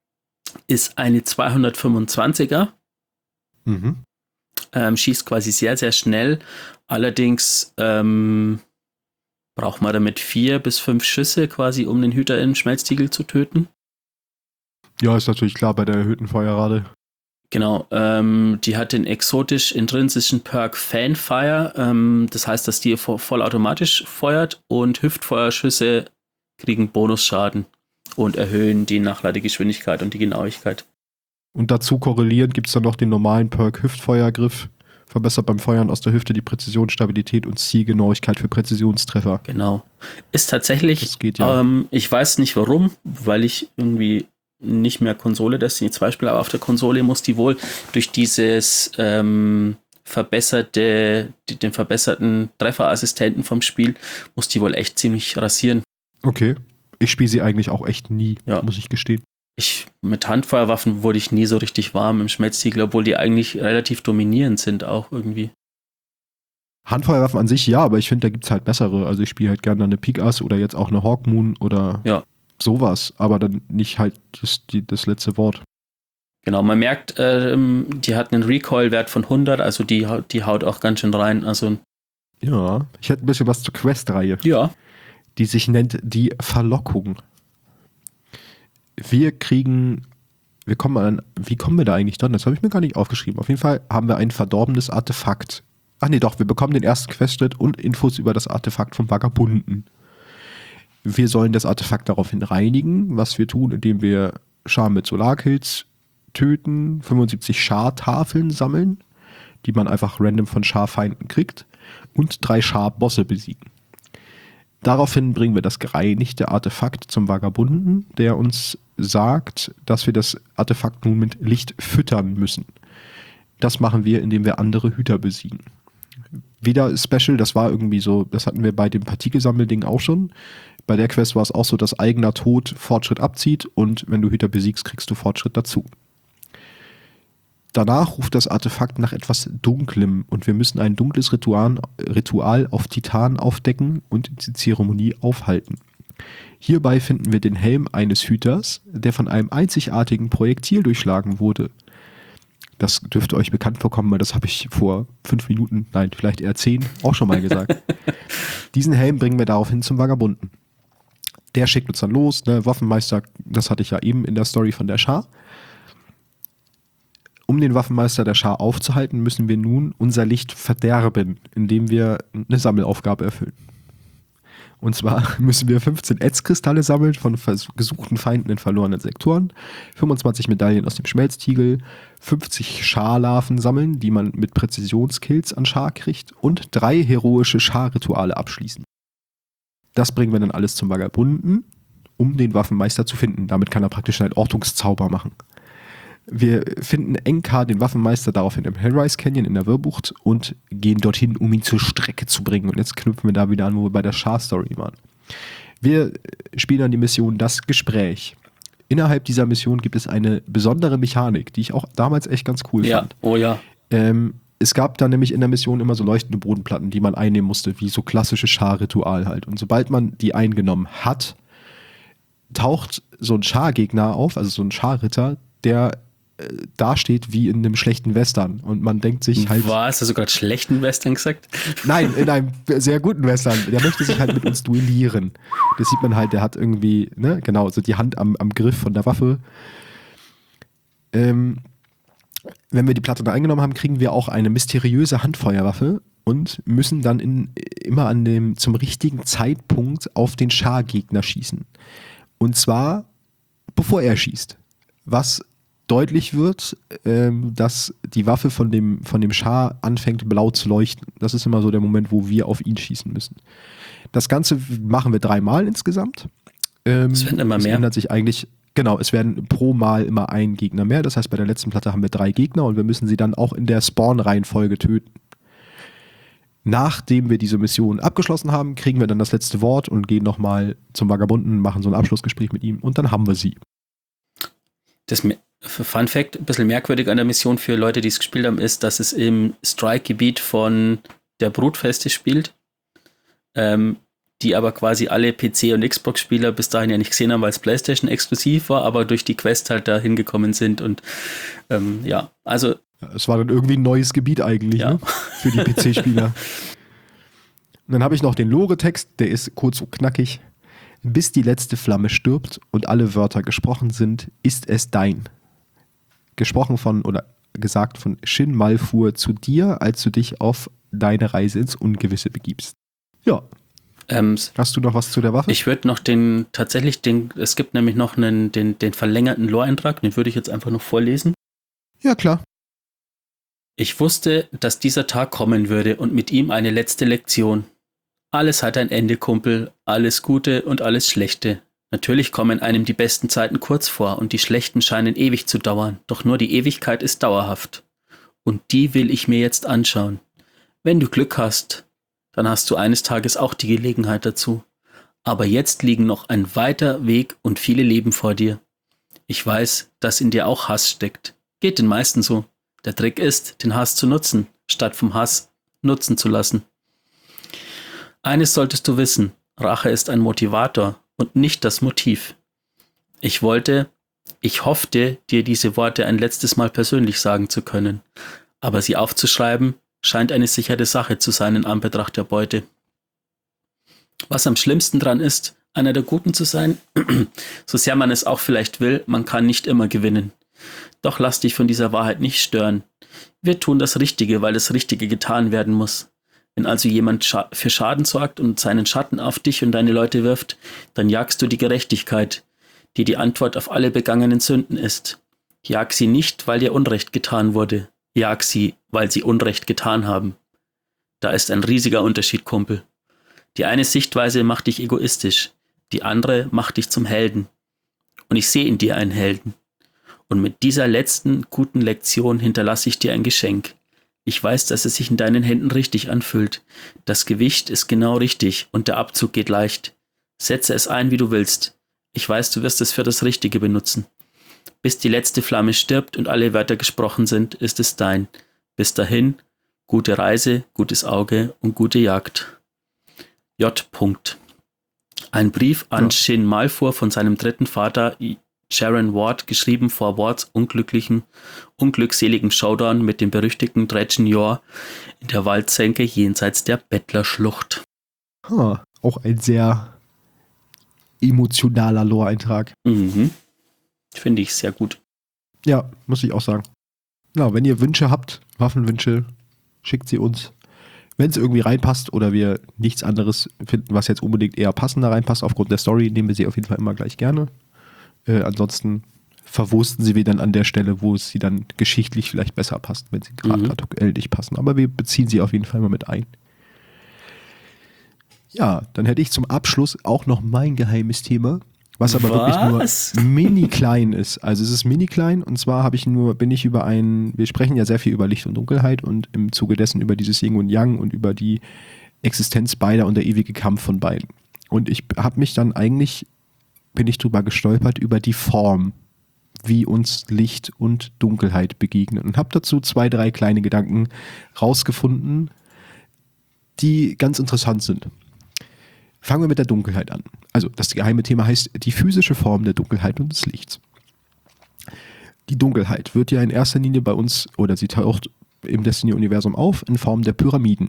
Ist eine zweihundertfünfundzwanziger. Mhm. Ähm, schießt quasi sehr, sehr schnell. Allerdings ähm, braucht man damit vier bis fünf Schüsse quasi, um den Hüter im Schmelztiegel zu töten. Ja, ist natürlich klar bei der erhöhten Feuerrate. Genau, ähm, die hat den exotisch intrinsischen Perk Fanfire. Ähm, das heißt, dass die vo- vollautomatisch feuert und Hüftfeuerschüsse kriegen Bonusschaden und erhöhen die Nachladegeschwindigkeit und die Genauigkeit. Und dazu korrelierend gibt es dann noch den normalen Perk Hüftfeuergriff. Verbessert beim Feuern aus der Hüfte die Präzision, Stabilität und Zielgenauigkeit für Präzisionstreffer. Genau. Ist tatsächlich, Das geht ja. ähm, ich weiß nicht warum, weil ich irgendwie nicht mehr Konsole Destiny zwei spiele, aber auf der Konsole muss die wohl durch dieses ähm, verbesserte, die, den verbesserten Trefferassistenten vom Spiel, muss die wohl echt ziemlich rasieren. Okay. Ich spiele sie eigentlich auch echt nie, Ja. muss ich gestehen. Ich, mit Handfeuerwaffen wurde ich nie so richtig warm im Schmelztiegel, obwohl die eigentlich relativ dominierend sind auch irgendwie. Handfeuerwaffen an sich ja, aber ich finde, da gibt es halt bessere. Also ich spiele halt gerne eine Peak-Ass oder jetzt auch eine Hawkmoon oder Ja. sowas, aber dann nicht halt das, die, das letzte Wort. Genau, man merkt, ähm, die hat einen Recoil-Wert von hundert, also die, hau- die haut auch ganz schön rein. Also Ja, ich hätte ein bisschen was zur Quest-Reihe. ja, die sich nennt die Verlockung. Wir kriegen, wir kommen an, wie kommen wir da eigentlich dran? Das habe ich mir gar nicht aufgeschrieben. Auf jeden Fall haben wir ein verdorbenes Artefakt. Ach nee, doch, wir bekommen den ersten Questschritt und Infos über das Artefakt vom Vagabunden. Wir sollen das Artefakt daraufhin reinigen, was wir tun, indem wir Schar mit Solarkills töten, fünfundsiebzig Schar-Tafeln sammeln, die man einfach random von Schar-Feinden kriegt, und drei Schar-Bosse besiegen. Daraufhin bringen wir das gereinigte Artefakt zum Vagabunden, der uns sagt, dass wir das Artefakt nun mit Licht füttern müssen. Das machen wir, indem wir andere Hüter besiegen. Wieder Special, das war irgendwie so, das hatten wir bei dem Partikelsammelding auch schon. Bei der Quest war es auch so, dass eigener Tod Fortschritt abzieht und wenn du Hüter besiegst, kriegst du Fortschritt dazu. Danach ruft das Artefakt nach etwas Dunklem und wir müssen ein dunkles Ritual, Ritual auf Titan aufdecken und die Zeremonie aufhalten. Hierbei finden wir den Helm eines Hüters, der von einem einzigartigen Projektil durchschlagen wurde. Das dürfte euch bekannt vorkommen, weil das habe ich vor fünf Minuten, nein, vielleicht eher zehn, auch schon mal gesagt. Diesen Helm bringen wir daraufhin zum Vagabunden. Der schickt uns dann los, ne, Waffenmeister, das hatte ich ja eben in der Story von der Schar. Um den Waffenmeister der Schar aufzuhalten, müssen wir nun unser Licht verderben, indem wir eine Sammelaufgabe erfüllen. Und zwar müssen wir fünfzehn Ätzkristalle sammeln von gesuchten Feinden in verlorenen Sektoren, fünfundzwanzig Medaillen aus dem Schmelztiegel, fünfzig Scharlarven sammeln, die man mit Präzisionskills an Schar kriegt, und drei heroische Scharrituale abschließen. Das bringen wir dann alles zum Vagabunden, um den Waffenmeister zu finden. Damit kann er praktisch einen Ortungszauber machen. Wir finden Enkar, den Waffenmeister, daraufhin im Hellrise Canyon in der Wirrbucht und gehen dorthin, um ihn zur Strecke zu bringen. Und jetzt knüpfen wir da wieder an, wo wir bei der Schar-Story waren. Wir spielen dann die Mission Das Gespräch. Innerhalb dieser Mission gibt es eine besondere Mechanik, die ich auch damals echt ganz cool ja. fand. Oh ja. Ähm, es gab da nämlich in der Mission immer so leuchtende Bodenplatten, die man einnehmen musste, wie so klassische Schar-Ritual halt. Und sobald man die eingenommen hat, taucht so ein Schar-Gegner auf, also so ein Schar-Ritter, der dasteht wie in einem schlechten Western und man denkt sich halt... Was? Hast du gerade schlechten Western gesagt? Nein, in einem sehr guten Western. Der möchte sich halt mit uns duellieren. Das sieht man halt, der hat irgendwie, ne, genau, so die Hand am, am Griff von der Waffe. Ähm, wenn wir die Platte da eingenommen haben, kriegen wir auch eine mysteriöse Handfeuerwaffe und müssen dann in, immer an dem, zum richtigen Zeitpunkt auf den Schar-Gegner schießen. Und zwar, bevor er schießt. Was deutlich wird, ähm, dass die Waffe von dem, von dem Schar anfängt blau zu leuchten. Das ist immer so der Moment, wo wir auf ihn schießen müssen. Das Ganze machen wir dreimal insgesamt. Ähm, es werden immer mehr. Es ändert sich eigentlich, genau, es werden pro Mal immer ein Gegner mehr. Das heißt, bei der letzten Platte haben wir drei Gegner und wir müssen sie dann auch in der Spawn-Reihenfolge töten. Nachdem wir diese Mission abgeschlossen haben, kriegen wir dann das letzte Wort und gehen nochmal zum Vagabunden, machen so ein Abschlussgespräch mit ihm und dann haben wir sie. Das Fun Fact, ein bisschen merkwürdig an der Mission für Leute, die es gespielt haben, ist, dass es im Strike-Gebiet von der Brutfeste spielt, ähm, die aber quasi alle P C- und Xbox-Spieler bis dahin ja nicht gesehen haben, weil es PlayStation exklusiv war, aber durch die Quest halt da hingekommen sind und ähm, ja, also... Es war dann irgendwie ein neues Gebiet eigentlich, ja. Ne? Für die P C-Spieler. Und dann habe ich noch den Lore-Text, der ist kurz und knackig. Bis die letzte Flamme stirbt und alle Wörter gesprochen sind, ist es dein. Gesprochen von oder gesagt von Shin Malfur zu dir, als du dich auf deine Reise ins Ungewisse begibst. Ja. Ähm, Hast du noch was zu der Waffe? Ich würde noch den, tatsächlich den, es gibt nämlich noch einen, den, den verlängerten Lore-Eintrag, den würde ich jetzt einfach noch vorlesen. Ja, klar. Ich wusste, dass dieser Tag kommen würde und mit ihm eine letzte Lektion. Alles hat ein Ende, Kumpel, alles Gute und alles Schlechte. Natürlich kommen einem die besten Zeiten kurz vor und die schlechten scheinen ewig zu dauern, doch nur die Ewigkeit ist dauerhaft. Und die will ich mir jetzt anschauen. Wenn du Glück hast, dann hast du eines Tages auch die Gelegenheit dazu. Aber jetzt liegen noch ein weiter Weg und viele Leben vor dir. Ich weiß, dass in dir auch Hass steckt. Geht den meisten so. Der Trick ist, den Hass zu nutzen, statt vom Hass nutzen zu lassen. Eines solltest du wissen, Rache ist ein Motivator und nicht das Motiv. Ich wollte, ich hoffte, dir diese Worte ein letztes Mal persönlich sagen zu können, aber sie aufzuschreiben, scheint eine sichere Sache zu sein in Anbetracht der Beute. Was am schlimmsten dran ist, einer der Guten zu sein, so sehr man es auch vielleicht will, man kann nicht immer gewinnen. Doch lass dich von dieser Wahrheit nicht stören. Wir tun das Richtige, weil das Richtige getan werden muss. Wenn also jemand scha- für Schaden sorgt und seinen Schatten auf dich und deine Leute wirft, dann jagst du die Gerechtigkeit, die die Antwort auf alle begangenen Sünden ist. Jag sie nicht, weil dir Unrecht getan wurde. Jag sie, weil sie Unrecht getan haben. Da ist ein riesiger Unterschied, Kumpel. Die eine Sichtweise macht dich egoistisch, die andere macht dich zum Helden. Und ich sehe in dir einen Helden. Und mit dieser letzten guten Lektion hinterlasse ich dir ein Geschenk. Ich weiß, dass es sich in deinen Händen richtig anfühlt. Das Gewicht ist genau richtig und der Abzug geht leicht. Setze es ein, wie du willst. Ich weiß, du wirst es für das Richtige benutzen. Bis die letzte Flamme stirbt und alle Wörter gesprochen sind, ist es dein. Bis dahin, gute Reise, gutes Auge und gute Jagd. J. Punkt. Ein Brief an ja. Shin Malfour von seinem dritten Vater Sharon Ward, geschrieben vor Wards unglücklichen, unglückseligen Showdown mit dem berüchtigten Dredgen Yor in der Waldsenke jenseits der Bettlerschlucht. Huh, auch ein sehr emotionaler Lore-Eintrag. Mhm. Finde ich sehr gut. Ja, muss ich auch sagen. Genau, wenn ihr Wünsche habt, Waffenwünsche, schickt sie uns. Wenn es irgendwie reinpasst oder wir nichts anderes finden, was jetzt unbedingt eher passender reinpasst aufgrund der Story, nehmen wir sie auf jeden Fall immer gleich gerne. Äh, ansonsten verwursten sie wir dann an der Stelle, wo es sie dann geschichtlich vielleicht besser passt, wenn sie gerade Mhm. aktuell nicht passen. Aber wir beziehen sie auf jeden Fall mal mit ein. Ja, dann hätte ich zum Abschluss auch noch mein geheimes Thema, was aber Was? wirklich nur mini klein ist. Also es ist mini klein und zwar habe ich nur, bin ich über ein, wir sprechen ja sehr viel über Licht und Dunkelheit und im Zuge dessen über dieses Yin und Yang und über die Existenz beider und der ewige Kampf von beiden. Und ich habe mich dann eigentlich, bin ich drüber gestolpert, über die Form, wie uns Licht und Dunkelheit begegnen und habe dazu zwei, drei kleine Gedanken rausgefunden, die ganz interessant sind. Fangen wir mit der Dunkelheit an. Also das geheime Thema heißt die physische Form der Dunkelheit und des Lichts. Die Dunkelheit wird ja in erster Linie bei uns, oder sie taucht im Destiny-Universum auf, in Form der Pyramiden.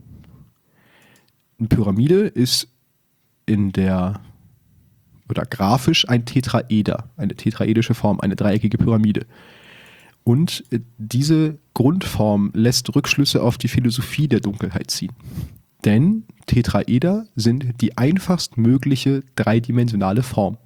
Eine Pyramide ist in der, oder grafisch ein Tetraeder, eine tetraedische Form, eine dreieckige Pyramide. Und diese Grundform lässt Rückschlüsse auf die Philosophie der Dunkelheit ziehen. Denn Tetraeder sind die einfachst mögliche dreidimensionale Form.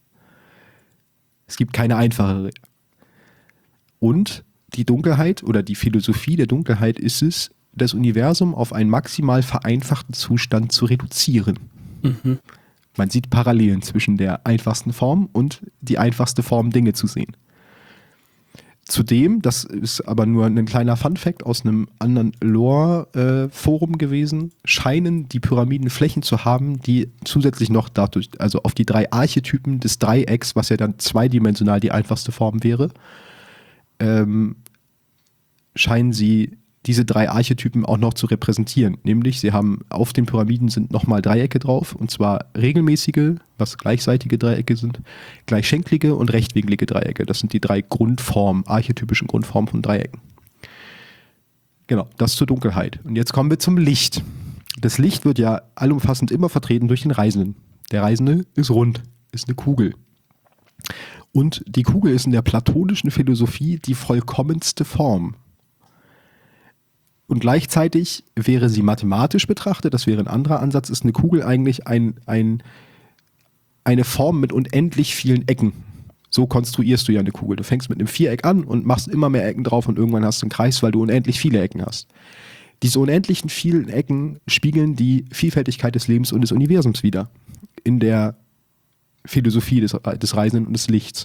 Es gibt keine einfachere. Und die Dunkelheit oder die Philosophie der Dunkelheit ist es, das Universum auf einen maximal vereinfachten Zustand zu reduzieren. Mhm. Man sieht Parallelen zwischen der einfachsten Form und die einfachste Form, Dinge zu sehen. Zudem, das ist aber nur ein kleiner Funfact aus einem anderen Lore-Forum äh, gewesen, scheinen die Pyramiden Flächen zu haben, die zusätzlich noch dadurch, also auf die drei Archetypen des Dreiecks, was ja dann zweidimensional die einfachste Form wäre, ähm, scheinen sie diese drei Archetypen auch noch zu repräsentieren. Nämlich, sie haben auf den Pyramiden sind nochmal Dreiecke drauf, und zwar regelmäßige, was gleichseitige Dreiecke sind, gleichschenklige und rechtwinklige Dreiecke. Das sind die drei Grundformen, archetypischen Grundformen von Dreiecken. Genau, das zur Dunkelheit. Und jetzt kommen wir zum Licht. Das Licht wird ja allumfassend immer vertreten durch den Reisenden. Der Reisende ist rund, ist eine Kugel. Und die Kugel ist in der platonischen Philosophie die vollkommenste Form. Und gleichzeitig wäre sie mathematisch betrachtet, das wäre ein anderer Ansatz, ist eine Kugel eigentlich ein, ein, eine Form mit unendlich vielen Ecken. So konstruierst du ja eine Kugel. Du fängst mit einem Viereck an und machst immer mehr Ecken drauf und irgendwann hast du einen Kreis, weil du unendlich viele Ecken hast. Diese unendlichen vielen Ecken spiegeln die Vielfältigkeit des Lebens und des Universums wider. In der Philosophie des, des Reisenden und des Lichts.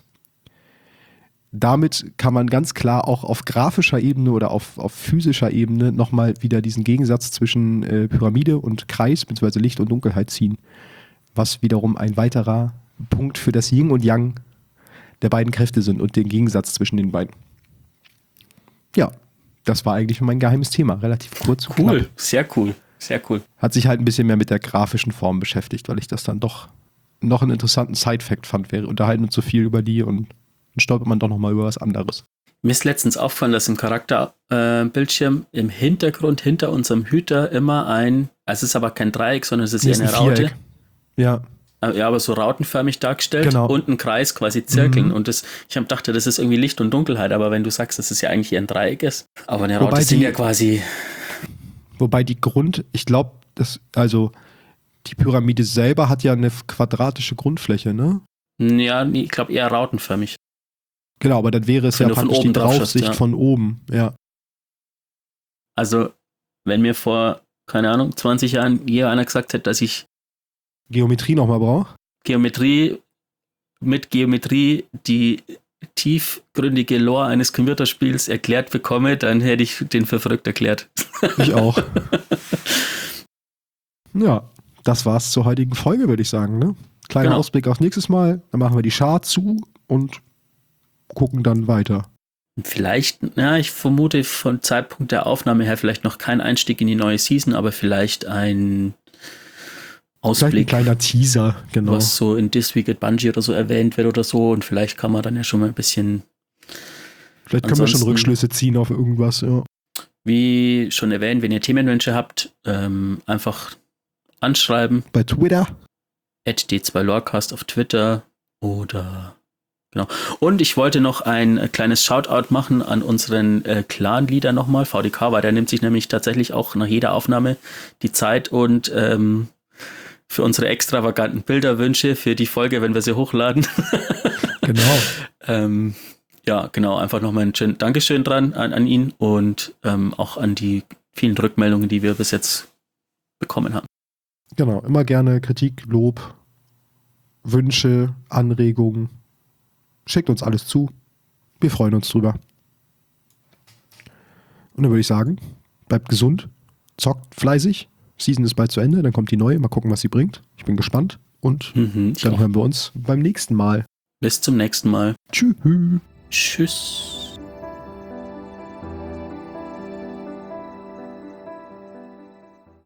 Damit kann man ganz klar auch auf grafischer Ebene oder auf, auf physischer Ebene nochmal wieder diesen Gegensatz zwischen äh, Pyramide und Kreis bzw. Licht und Dunkelheit ziehen. Was wiederum ein weiterer Punkt für das Yin und Yang der beiden Kräfte sind und den Gegensatz zwischen den beiden. Ja, das war eigentlich mein geheimes Thema. Relativ kurz. Cool, knapp. Sehr cool, sehr cool. Hat sich halt ein bisschen mehr mit der grafischen Form beschäftigt, weil ich das dann doch noch einen interessanten Side-Fact fand. Wir unterhalten uns so viel über die und dann stolpert man doch nochmal über was anderes. Mir ist letztens aufgefallen, dass im Charakterbildschirm äh, im Hintergrund hinter unserem Hüter immer ein, also es ist aber kein Dreieck, sondern es ist eher eine Raute. Viereck. Ja. Ja, aber so rautenförmig dargestellt Genau. und ein Kreis quasi Zirkeln. Mhm. Und das, ich hab dachte, das ist irgendwie Licht und Dunkelheit, aber wenn du sagst, dass es ja eigentlich eher ein Dreieck ist, aber eine Raute Wobei sind die- ja quasi. Wobei die Grund, ich glaube, das, also die Pyramide selber hat ja eine quadratische Grundfläche, ne? Ja, nee, ich glaube eher rautenförmig. Genau, aber dann wäre es Wenn ja du von praktisch oben die drauf schaust, Draufsicht ja. von oben, ja. Also, wenn mir vor, keine Ahnung, zwanzig Jahren je einer gesagt hätte, dass ich Geometrie nochmal braucht. Geometrie mit Geometrie die tiefgründige Lore eines Computerspiels erklärt bekomme, dann hätte ich den für verrückt erklärt. Ich auch. Ja, das war's zur heutigen Folge, würde ich sagen, ne? Kleiner Genau. Ausblick aufs nächstes Mal, dann machen wir die Schar zu und gucken dann weiter. Vielleicht, ja, ich vermute vom Zeitpunkt der Aufnahme her vielleicht noch kein Einstieg in die neue Season, aber vielleicht ein Vielleicht ein Ausblick, kleiner Teaser, genau. was so in This Week at Bungie oder so erwähnt wird oder so, und vielleicht kann man dann ja schon mal ein bisschen, Vielleicht können wir schon ansonsten- Rückschlüsse ziehen auf irgendwas, ja. wie schon erwähnt, wenn ihr Themenwünsche habt, ähm, einfach anschreiben, Bei Twitter. at d zwei lorecast auf Twitter oder genau. Und ich wollte noch ein äh, kleines Shoutout machen an unseren äh, Clan-Leader nochmal, V D K, weil der nimmt sich nämlich tatsächlich auch nach jeder Aufnahme die Zeit und ähm, für unsere extravaganten Bilderwünsche für die Folge, wenn wir sie hochladen. Genau. ähm, ja, genau, einfach nochmal ein schön Dankeschön dran an, an ihn und ähm, auch an die vielen Rückmeldungen, die wir bis jetzt bekommen haben. Genau. Immer gerne Kritik, Lob, Wünsche, Anregungen. Schickt uns alles zu. Wir freuen uns drüber. Und dann würde ich sagen, bleibt gesund, zockt fleißig. Season ist bald zu Ende, dann kommt die neue. Mal gucken, was sie bringt. Ich bin gespannt. Und Mhm, ich dann auch. hören wir uns beim nächsten Mal. Bis zum nächsten Mal. Tschüss. Tschüss.